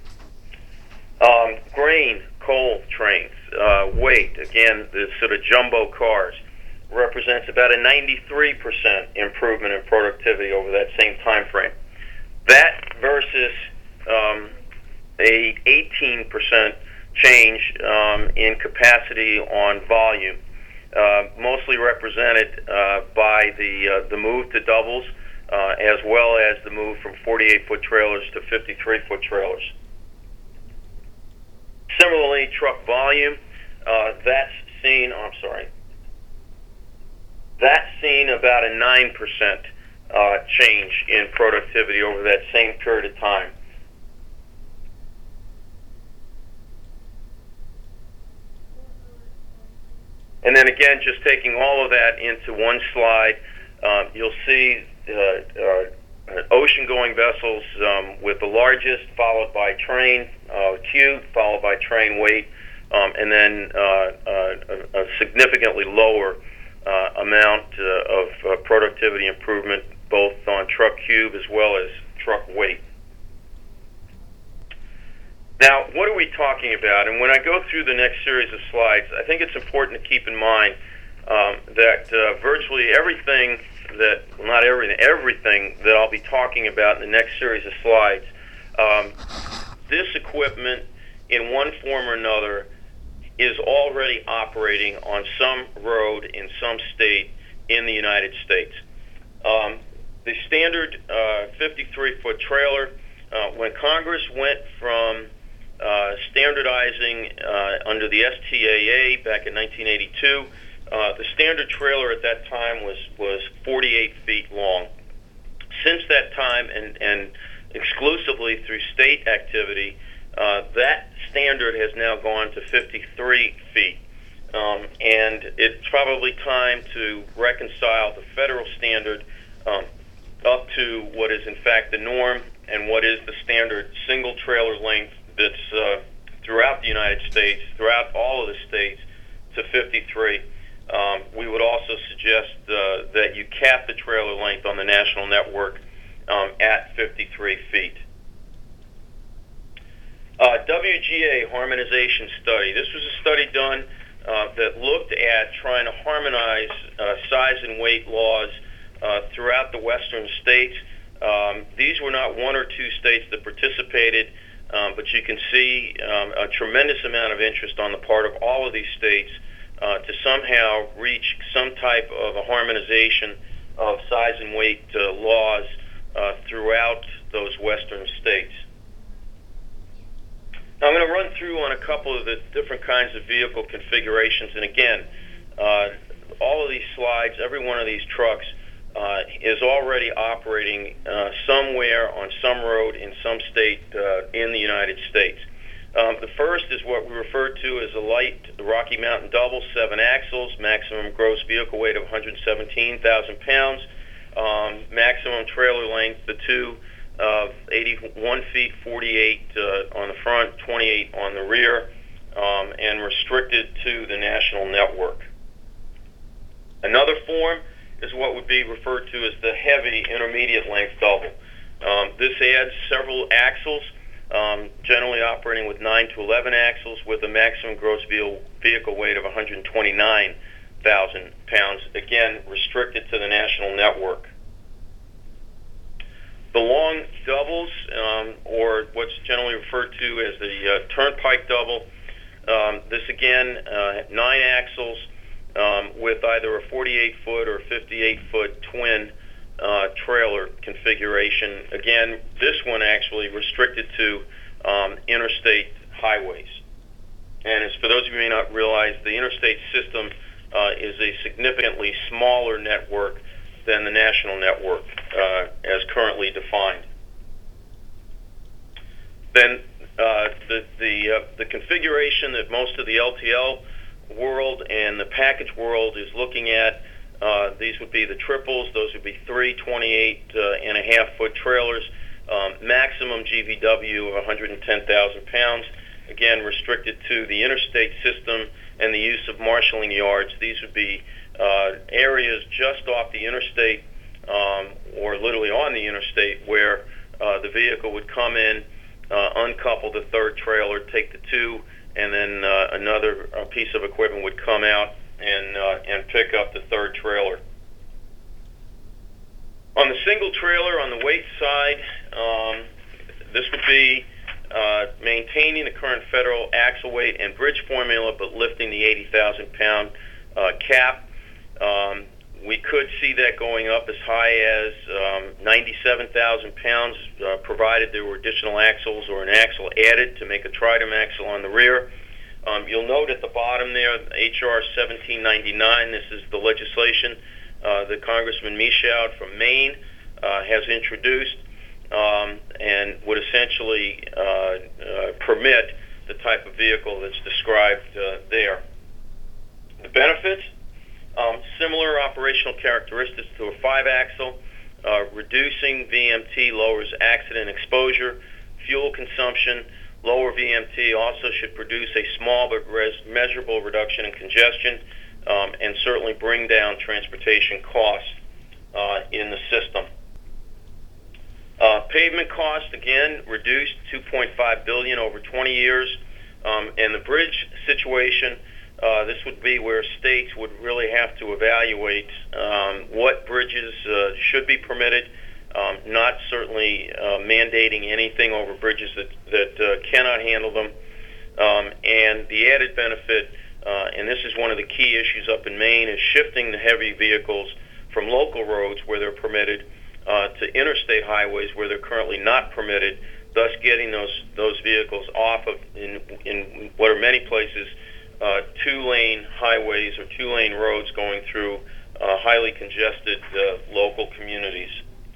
Grain, coal trains, weight, again, the sort of jumbo cars, represents about a 93% improvement in productivity over that same time frame. That versus a 18% change in capacity on volume, mostly represented by the move to doubles, as well as the move from 48-foot trailers to 53-foot trailers. Similarly, truck volume, that's seen about a 9% change in productivity over that same period of time. And then again, just taking all of that into one slide, you'll see ocean-going vessels with the largest, followed by train cube, followed by train weight, and then a significantly lower amount of productivity improvement, both on truck cube as well as truck weight. Now, what are we talking about? And when I go through the next series of slides, I think it's important to keep in mind that virtually everything that, well, not everything, everything that I'll be talking about in the next series of slides, this equipment in one form or another is already operating on some road in some state in the United States. The standard 53-foot trailer, when Congress went from standardizing under the STAA back in 1982, the standard trailer at that time was 48 feet long. Since that time, and exclusively through state activity, that standard has now gone to 53 feet. And it's probably time to reconcile the federal standard up to what is in fact the norm and what is the standard single trailer length that's throughout the United States, throughout all of the states, to 53. We would also suggest that you cap the trailer length on the national network at 53 feet. WGA harmonization study. This was a study done that looked at trying to harmonize size and weight laws throughout the western states. These were not one or two states that participated, but you can see a tremendous amount of interest on the part of all of these states to somehow reach some type of a harmonization of size and weight laws throughout those western states. Now, I'm going to run through on a couple of the different kinds of vehicle configurations, and again, all of these slides, every one of these trucks is already operating somewhere on some road in some state in the United States. The first is what we refer to as a light Rocky Mountain double, 7 axles, maximum gross vehicle weight of 117,000 pounds, maximum trailer length, the two of 81 feet, 48 on the front, 28 on the rear, and restricted to the national network. Another form is what would be referred to as the heavy intermediate length double. This adds several axles, generally operating with 9 to 11 axles with a maximum gross vehicle weight of 129,000 pounds, again restricted to the national network. The long doubles, or what's generally referred to as the turnpike double, this again, 9 axles with either a 48-foot or 58-foot twin trailer configuration. Again, this one actually restricted to interstate highways. And as for those of you who may not realize, the interstate system is a significantly smaller network than the national network as currently defined. Then the configuration that most of the LTL world and the package world is looking at, these would be the triples. Those would be 3 28.5-foot trailers, maximum GVW of 110,000 pounds, again restricted to the interstate system and the use of marshaling yards. These would be areas just off the interstate or literally on the interstate where the vehicle would come in, uncouple the third trailer, take the two, and then another piece of equipment would come out and pick up the third trailer. On the single trailer, on the weight side, this would be maintaining the current federal axle weight and bridge formula, but lifting the 80,000-pound cap. We could see that going up as high as 97,000 pounds, provided there were additional axles or an axle added to make a tridem axle on the rear. You'll note at the bottom there, H.R. 1799, this is the legislation that Congressman Michaud from Maine has introduced and would essentially permit the type of vehicle that's described there. The benefits, similar operational characteristics to a 5-axle, reducing VMT lowers accident exposure, fuel consumption. Lower VMT also should produce a small but measurable reduction in congestion and certainly bring down transportation costs in the system. Pavement cost, again, reduced $2.5 billion over 20 years. And the bridge situation, this would be where states would really have to evaluate what bridges should be permitted, not certainly mandating anything over bridges that cannot handle them. And the added benefit, and this is one of the key issues up in Maine, is shifting the heavy vehicles from local roads where they're permitted to interstate highways where they're currently not permitted, thus getting those vehicles off of, in what are many places, 2-lane highways or 2-lane roads going through highly congested local communities.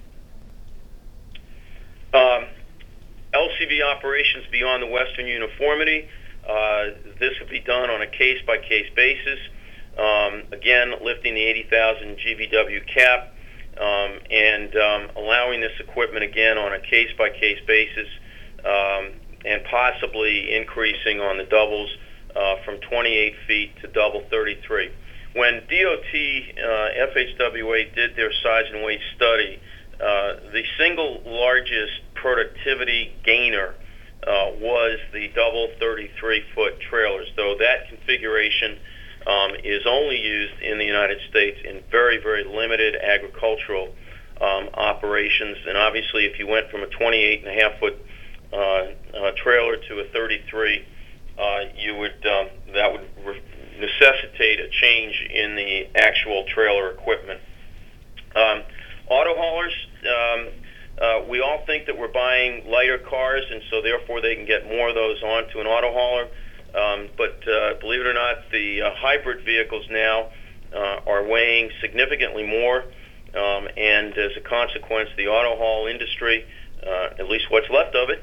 LCV operations beyond the Western uniformity. This would be done on a case-by-case basis. Again, lifting the 80,000 GVW cap and allowing this equipment again on a case-by-case basis and possibly increasing on the doubles from 28 feet to double 33. When DOT, FHWA did their size and weight study, the single largest productivity gainer was the double 33-foot trailers, though that configuration is only used in the United States in very, very limited agricultural operations. And obviously, if you went from a 28.5-foot trailer to a 33, that would necessitate a change in the actual trailer equipment. Auto haulers, we all think that we're buying lighter cars, and so therefore they can get more of those onto an auto hauler. But believe it or not, the hybrid vehicles now are weighing significantly more, and as a consequence, the auto haul industry, at least what's left of it,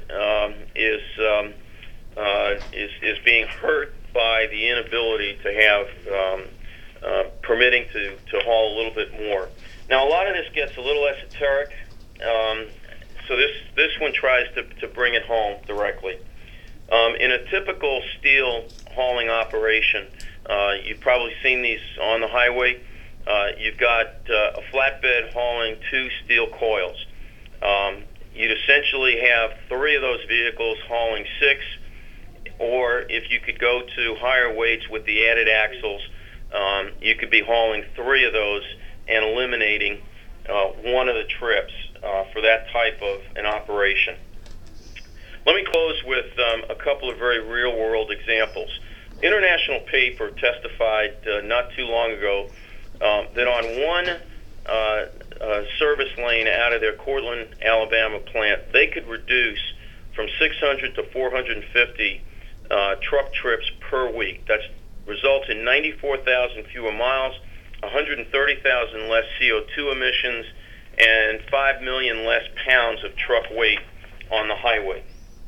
is being hurt by the inability to have permitting to haul a little bit more. Now, a lot of this gets a little esoteric, so this one tries to bring it home directly. In a typical steel hauling operation, you've probably seen these on the highway. You've got a flatbed hauling 2 steel coils. You'd essentially have 3 of those vehicles hauling 6, or if you could go to higher weights with the added axles, you could be hauling 3 of those and eliminating one of the trips for that type of an operation. Let me close with a couple of very real-world examples. International Paper testified not too long ago that on one service lane out of their Cortland, Alabama plant, they could reduce from 600 to 450 truck trips per week. That results in 94,000 fewer miles, 130,000 less CO2 emissions, and 5 million less pounds of truck weight on the highway.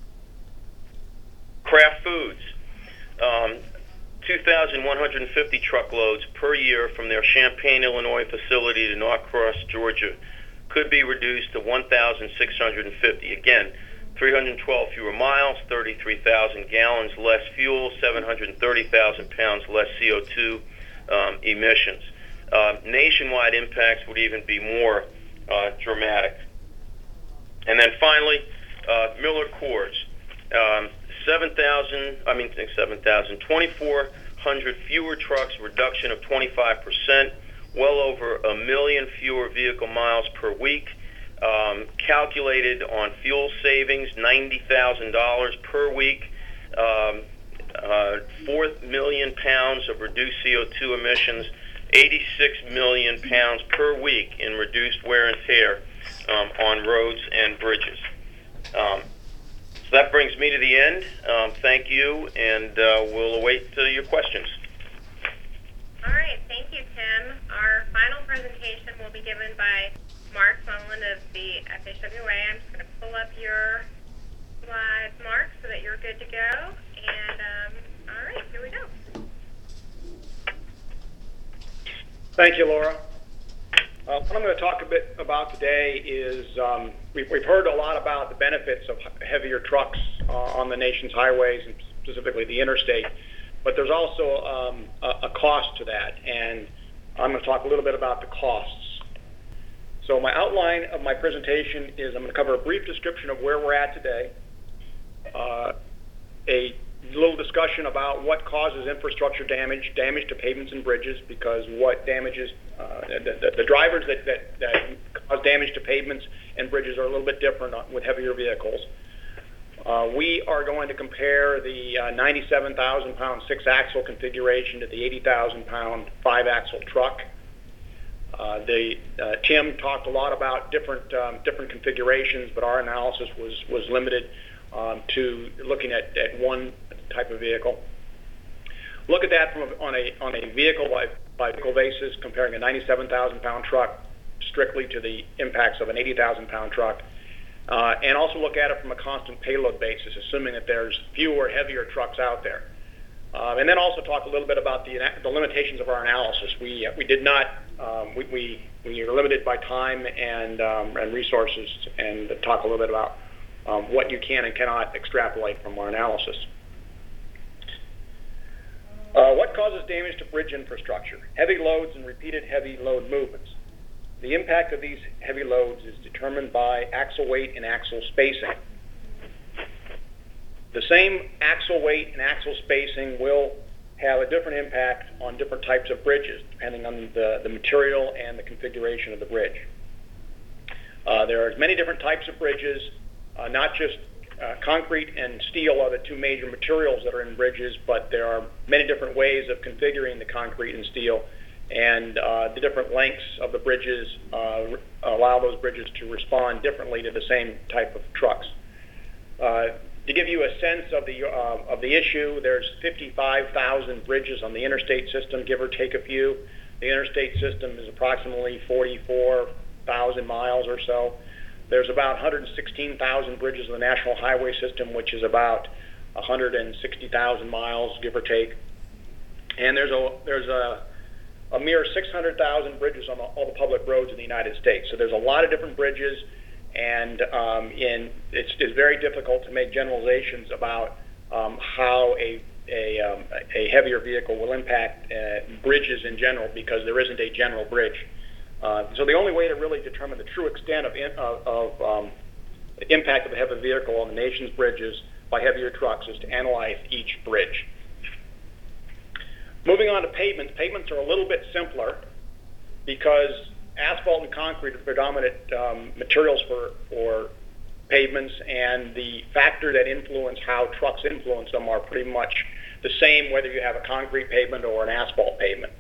Kraft Foods, 2,150 truckloads per year from their Champaign, Illinois facility to Norcross, Georgia, could be reduced to 1,650. Again, 312 fewer miles, 33,000 gallons less fuel, 730,000 pounds less CO2 emissions. Nationwide impacts would even be more dramatic. And then finally, Miller Coors, 2,400 fewer trucks, reduction of 25%, well over 1 million fewer vehicle miles per week, calculated on fuel savings, $90,000 per week, 4 million pounds of reduced CO2 emissions, 86 million pounds per week in reduced wear and tear on roads and bridges. So that brings me to the end. Thank you, and we'll await your questions. All right, thank you, Tim. Our final presentation will be given by Mark Mullen of the FHWA. I'm just going to pull up your slides, Mark, so that you're good to go. And all right, here we go. Thank you, Laura. What I'm going to talk a bit about today is we've heard a lot about the benefits of heavier trucks on the nation's highways, and specifically the interstate, but there's also a cost to that, and I'm going to talk a little bit about the costs. So my outline of my presentation is I'm going to cover a brief description of where we're at today, a little discussion about what causes infrastructure damage to pavements and bridges, because what damages the drivers that cause damage to pavements and bridges are a little bit different with heavier vehicles. We are going to compare the 97,000-pound 6-axle configuration to the 80,000-pound 5-axle truck. Tim talked a lot about different configurations, but our analysis was limited to looking at one type of vehicle. Look at that on a vehicle by vehicle basis, comparing a 97,000-pound truck strictly to the impacts of an 80,000-pound truck, and also look at it from a constant payload basis, assuming that there's fewer, heavier trucks out there. And then also talk a little bit about the limitations of our analysis. We were limited by time and resources, and talk a little bit about what you can and cannot extrapolate from our analysis. What causes damage to bridge infrastructure? Heavy loads and repeated heavy load movements. The impact of these heavy loads is determined by axle weight and axle spacing. The same axle weight and axle spacing will have a different impact on different types of bridges, depending on the material and the configuration of the bridge. There are many different types of bridges, not just concrete and steel are the two major materials that are in bridges, but there are many different ways of configuring the concrete and steel, and the different lengths of the bridges allow those bridges to respond differently to the same type of trucks. To give you a sense of the issue, there's 55,000 bridges on the interstate system, give or take a few. The interstate system is approximately 44,000 miles or so. There's about 116,000 bridges on the national highway system, which is about 160,000 miles, give or take. And there's a mere 600,000 bridges on all the public roads in the United States. So there's a lot of different bridges, and it's very difficult to make generalizations about how a heavier vehicle will impact bridges in general, because there isn't a general bridge. So the only way to really determine the true extent of the impact of a heavy vehicle on the nation's bridges by heavier trucks is to analyze each bridge. Moving on to pavements. Pavements are a little bit simpler because asphalt and concrete are the predominant materials for pavements, and the factor that influence how trucks influence them are pretty much the same whether you have a concrete pavement or an asphalt pavement.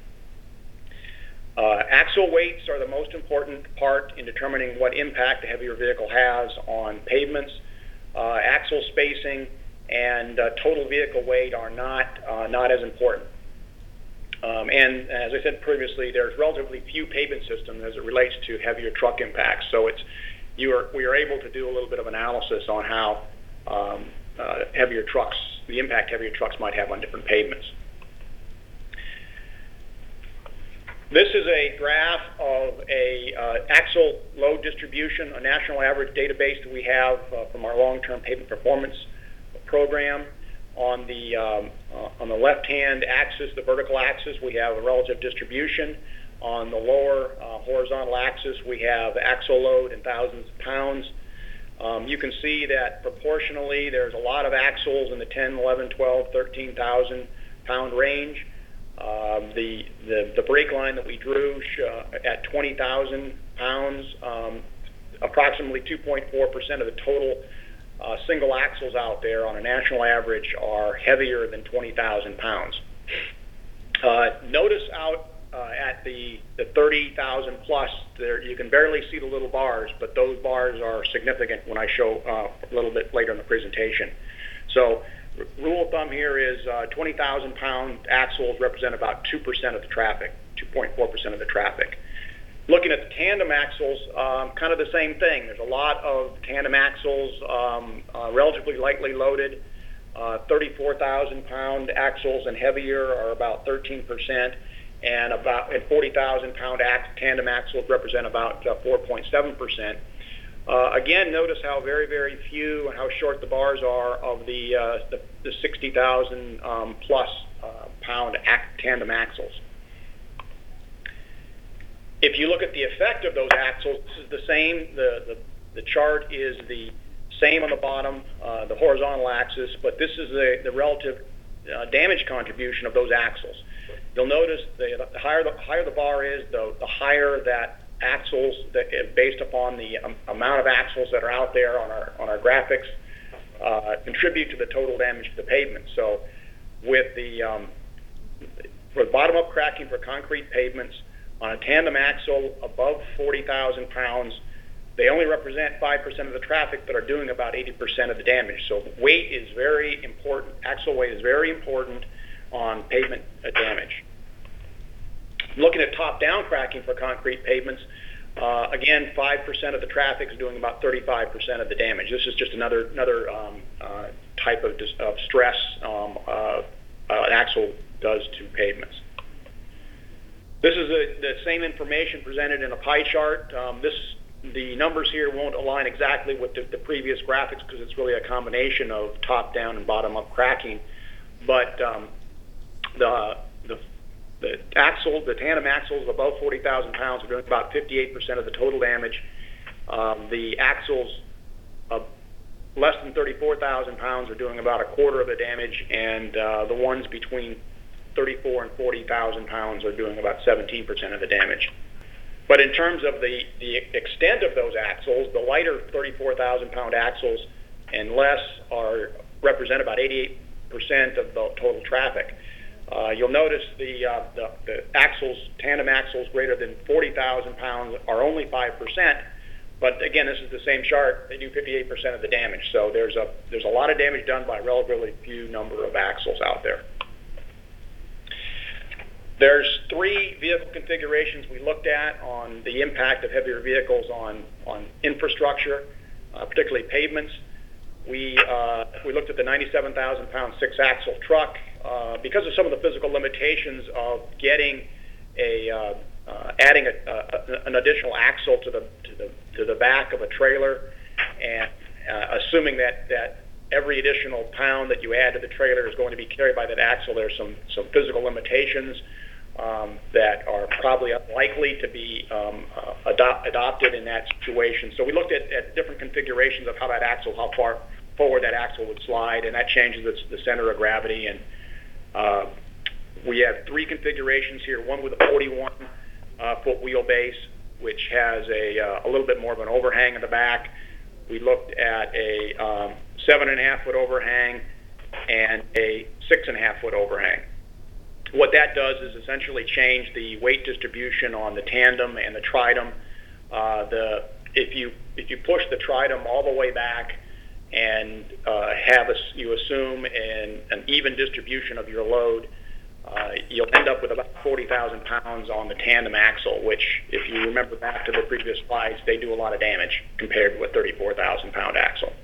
Axle weights are the most important part in determining what impact a heavier vehicle has on pavements. Axle spacing and total vehicle weight are not as important. And as I said previously, there's relatively few pavement systems as it relates to heavier truck impacts. So we are able to do a little bit of analysis on how the impact heavier trucks might have on different pavements. This is a graph of a axle load distribution, a national average database that we have from our long-term pavement performance program. On the left-hand axis, the vertical axis, we have a relative distribution. On the lower horizontal axis, we have axle load in thousands of pounds. You can see that proportionally there's a lot of axles in the 10, 11, 12, 13,000 pound range. The brake line that we drew at 20,000 pounds, approximately 2.4% of the total single axles out there on a national average are heavier than 20,000 pounds. Notice out at the 30,000 plus, there you can barely see the little bars, but those bars are significant when I show a little bit later in the presentation. So rule of thumb here is 20,000 pound axles represent about 2% of the traffic, 2.4% of the traffic. Looking at the tandem axles, kind of the same thing. There's a lot of tandem axles, relatively lightly loaded. 34,000 pound axles and heavier are about 13%, and 40,000 pound tandem axles represent about 4.7%. Again, notice how very, very few and how short the bars are of the 60,000 plus pound tandem axles. If you look at the effect of those axles, this is the same. The chart is the same on the bottom, the horizontal axis, but this is the relative damage contribution of those axles. You'll notice the higher the bar is, the higher that axles, based upon the amount of axles that are out there on our graphics, contribute to the total damage to the pavement. So with for bottom-up cracking for concrete pavements, on a tandem axle above 40,000 pounds, they only represent 5% of the traffic, but are doing about 80% of the damage. So weight is very important. Axle weight is very important on pavement damage. Looking at top-down cracking for concrete pavements, again, 5% of the traffic is doing about 35% of the damage. This is just another type of stress an axle does to pavements. This is the same information presented in a pie chart. This the numbers here won't align exactly with the previous graphics because it's really a combination of top-down and bottom-up cracking. But the axle, the tandem axles above 40,000 pounds are doing about 58% of the total damage. The axles less than 34,000 pounds are doing about a quarter of the damage, and the ones between 34 and 40,000 pounds are doing about 17% of the damage. But in terms of the extent of those axles, the lighter 34,000 pound axles and less represent about 88% of the total traffic. You'll notice the axles, tandem axles greater than 40,000 pounds are only 5%. But again, this is the same chart. They do 58% of the damage. So there's a lot of damage done by a relatively few number of axles out there. There's 3 vehicle configurations we looked at on the impact of heavier vehicles on infrastructure, particularly pavements. We looked at the 97,000 pound 6-axle truck because of some of the physical limitations of getting adding an additional axle to the back of a trailer, and assuming that every additional pound that you add to the trailer is going to be carried by that axle. There's some physical limitations that are probably unlikely to be adopted in that situation. So we looked at different configurations of how far forward that axle would slide, and that changes the center of gravity. And we have 3 configurations here, one with a 41-foot wheelbase, which has a little bit more of an overhang in the back. We looked at a 7.5-foot overhang and a 6.5-foot overhang. What that does is essentially change the weight distribution on the tandem and the tridem. If you push the tridem all the way back and you assume an even distribution of your load, you'll end up with about 40,000 pounds on the tandem axle, which, if you remember back to the previous slides, they do a lot of damage compared to a 34,000 pound axle.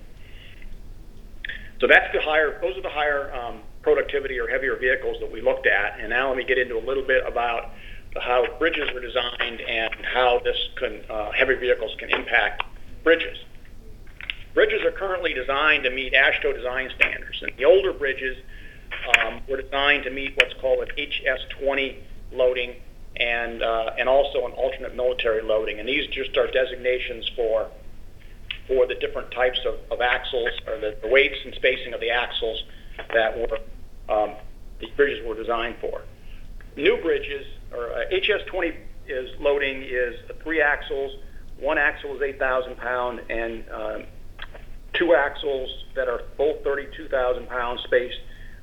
So those are the higher productivity or heavier vehicles that we looked at. And now let me get into a little bit about how bridges are designed and how heavy vehicles can impact bridges. Bridges are currently designed to meet AASHTO design standards, and the older bridges were designed to meet what's called an HS-20 loading and also an alternate military loading. And these just are designations for the different types of axles, or the weights and spacing of the axles that these bridges were designed for. New bridges, or HS-20 loading is 3 axles. 1 axle is 8,000 pound, and 2 axles that are both 32,000 pounds, spaced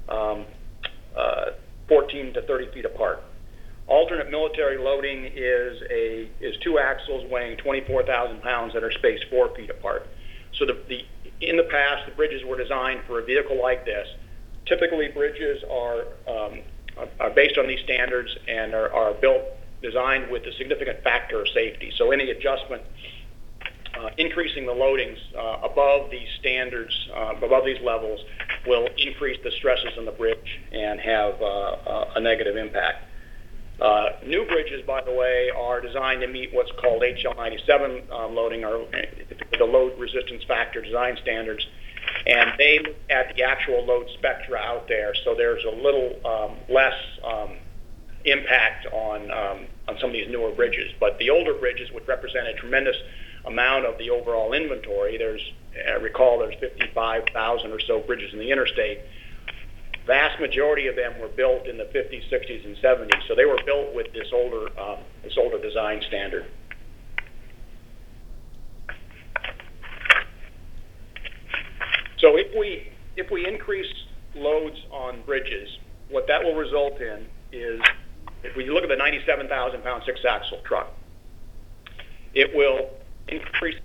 14 to 30 feet apart. Alternate military loading is 2 axles weighing 24,000 pounds that are spaced 4 feet apart. So in the past, the bridges were designed for a vehicle like this. Typically, bridges are based on these standards and are designed with a significant factor of safety. So any adjustment, increasing the loadings above these standards, above these levels, will increase the stresses on the bridge and have a negative impact. New bridges, by the way, are designed to meet what's called HL97 loading, or the load resistance factor design standards, and they look at the actual load spectra out there, so there's a little less impact on some of these newer bridges. But the older bridges would represent a tremendous amount of the overall inventory. Recall there's 55,000 or so bridges in the interstate. Vast majority of them were built in the 50s, 60s, and 70s, so they were built with this older design standard. So if we increase loads on bridges, what that will result in is, if we look at the 97,000 pound 6-axle truck, it will increase,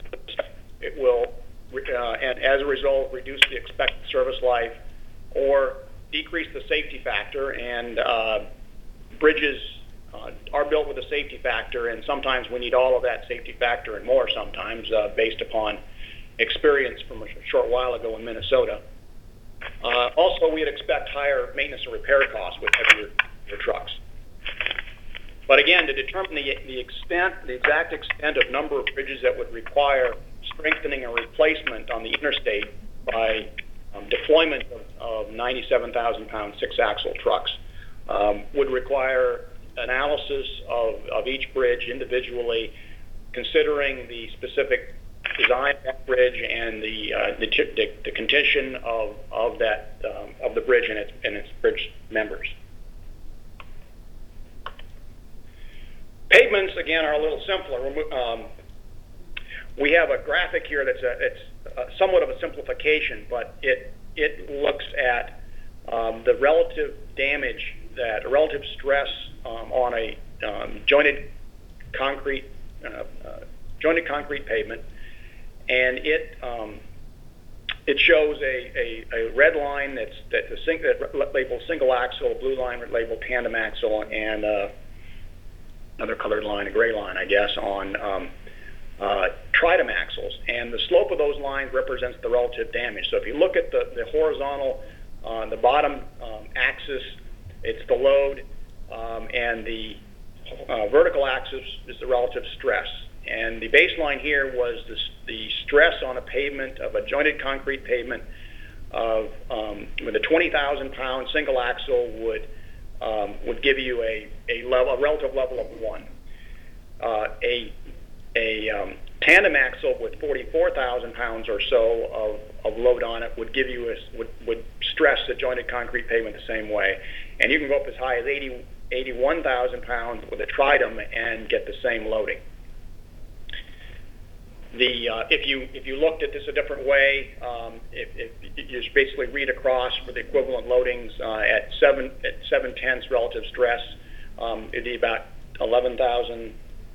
and as a result, reduce the expected service life or decrease the safety factor. And bridges are built with a safety factor, and sometimes we need all of that safety factor and more sometimes, based upon experience from a short while ago in Minnesota. Also, we'd expect higher maintenance and repair costs with heavier trucks. But again, to determine the exact extent of number of bridges that would require strengthening or replacement on the interstate by deployment of 97,000-pound six-axle trucks would require analysis of each bridge individually, considering the specific design of that bridge and the condition of the bridge and its bridge members. Pavements, again, are a little simpler. We have a graphic here that's somewhat of a simplification, but it looks at the relative damage, relative stress on a jointed concrete pavement, and it shows a red line that labeled single axle, a blue line that labeled tandem axle, and another colored line, a gray line, I guess, on tridem axles. And the slope of those lines represents the relative damage. So if you look at the horizontal on the bottom axis, it's the load, and the vertical axis is the relative stress. And the baseline here was the stress on a pavement of a jointed concrete pavement with a 20,000-pound single axle would give you a relative level of 1. A tandem axle with 44,000 pounds or so of load on it would give you would stress the jointed concrete pavement the same way, and you can go up as high as 81,000 pounds with a tridem and get the same loading. If you looked at this a different way, if you just basically read across for the equivalent loadings at 7/10 relative stress, it'd be about 11,000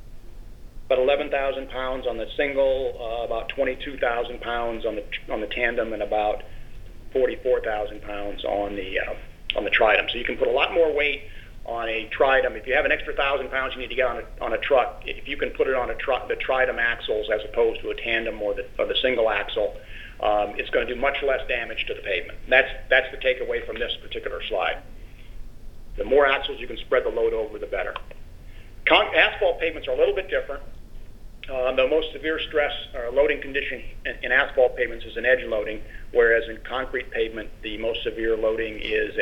pounds on the single, about 22,000 pounds on the tandem, and about 44,000 pounds on the tridem. So you can put a lot more weight on a tridem. If you have an extra 1,000 pounds you need to get on a truck, if you can put it on the tridem axles as opposed to a tandem or the single axle, it's going to do much less damage to the pavement. That's the takeaway from this particular slide. The more axles you can spread the load over, the better. Asphalt pavements are a little bit different. The most severe stress or loading condition in asphalt pavements is an edge loading, whereas in concrete pavement, the most severe loading is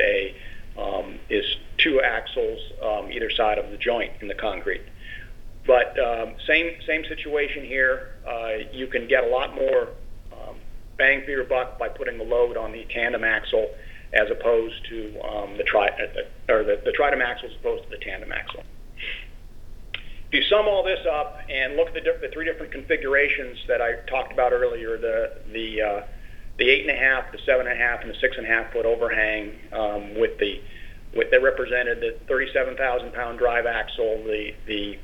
two axles either side of the joint in the concrete. But same situation here. You can get a lot more bang for your buck by putting the load on the tandem axle as opposed to the tridem axle as opposed to the tandem axle. If you sum all this up and look at the three different configurations that I talked about earlier, the 8.5, the 7.5, and the 6.5 foot overhang that represented the 37,000 pound drive axle, the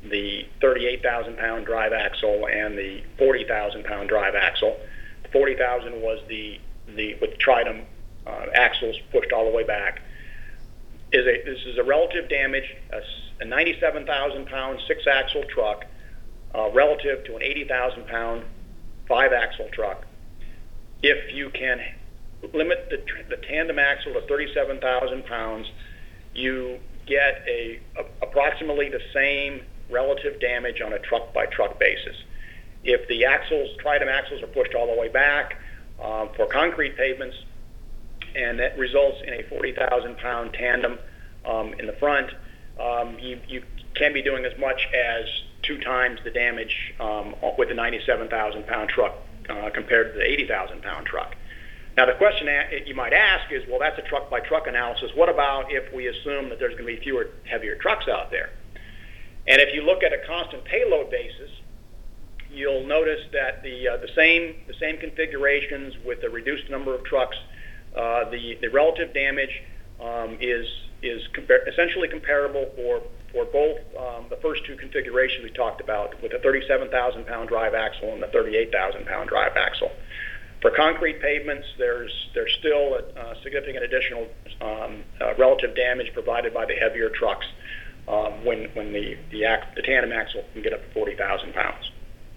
38,000 pound drive axle, and the 40,000 pound drive axle. 40,000 was with tridem axles pushed all the way back. This is a relative damage, a 97,000 pound six axle truck relative to an 80,000 pound five axle truck. If you can limit the tandem axle to 37,000 pounds, you get approximately the same relative damage on a truck by truck basis. If the tridem axles are pushed all the way back for concrete pavements, and that results in a 40,000 pound tandem in the front, you can be doing as much as 2 times the damage with a 97,000 pound truck compared to the 80,000 pound truck. Now the question you might ask is, well, that's a truck by truck analysis. What about if we assume that there's going to be fewer heavier trucks out there? And if you look at a constant payload basis, you'll notice that the same configurations with the reduced number of trucks, the relative damage is essentially comparable for both the first two configurations we talked about, with the 37,000 pound drive axle and the 38,000 pound drive axle. For concrete pavements, there's still a significant additional relative damage provided by the heavier trucks when the tandem axle can get up to 40,000 pounds.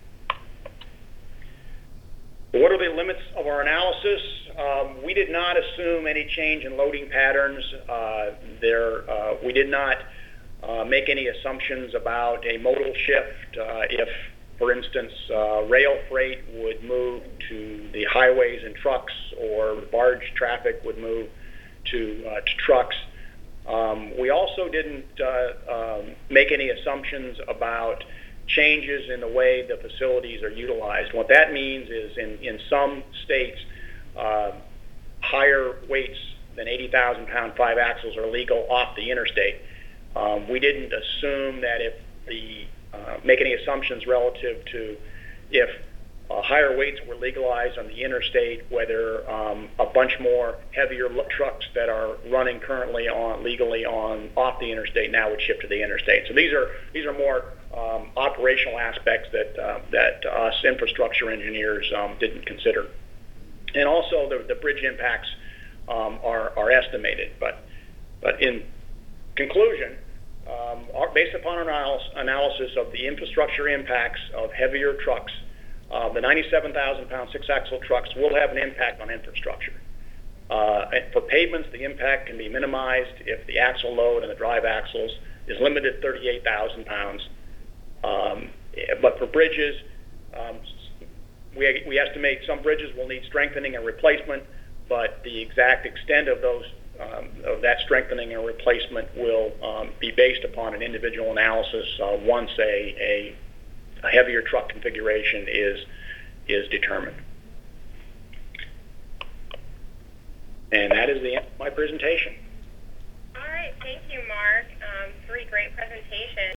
What are the limits of our analysis? We did not assume any change in loading patterns. We did not make any assumptions about a modal shift if, for instance, rail freight would move to the highways and trucks, or barge traffic would move to trucks. We also didn't make any assumptions about changes in the way the facilities are utilized. What that means is in some states, higher weights than 80,000-pound 5-axles are legal off the interstate. We didn't assume that if make any assumptions relative to if higher weights were legalized on the interstate, whether a bunch more heavier trucks that are running currently legally off the interstate now would shift to the interstate. So these are more operational aspects that us infrastructure engineers didn't consider. And also the bridge impacts are estimated. But in conclusion, based upon our analysis of the infrastructure impacts of heavier trucks, the 97,000-pound 6-axle trucks will have an impact on infrastructure. For pavements, the impact can be minimized if the axle load and the drive axles is limited to 38,000 pounds. But for bridges, we estimate some bridges will need strengthening and replacement, but the exact extent of that strengthening and replacement will be based upon an individual analysis once a heavier truck configuration is determined. And that is the end of my presentation. All right, thank you, Mark. 3 great presentations.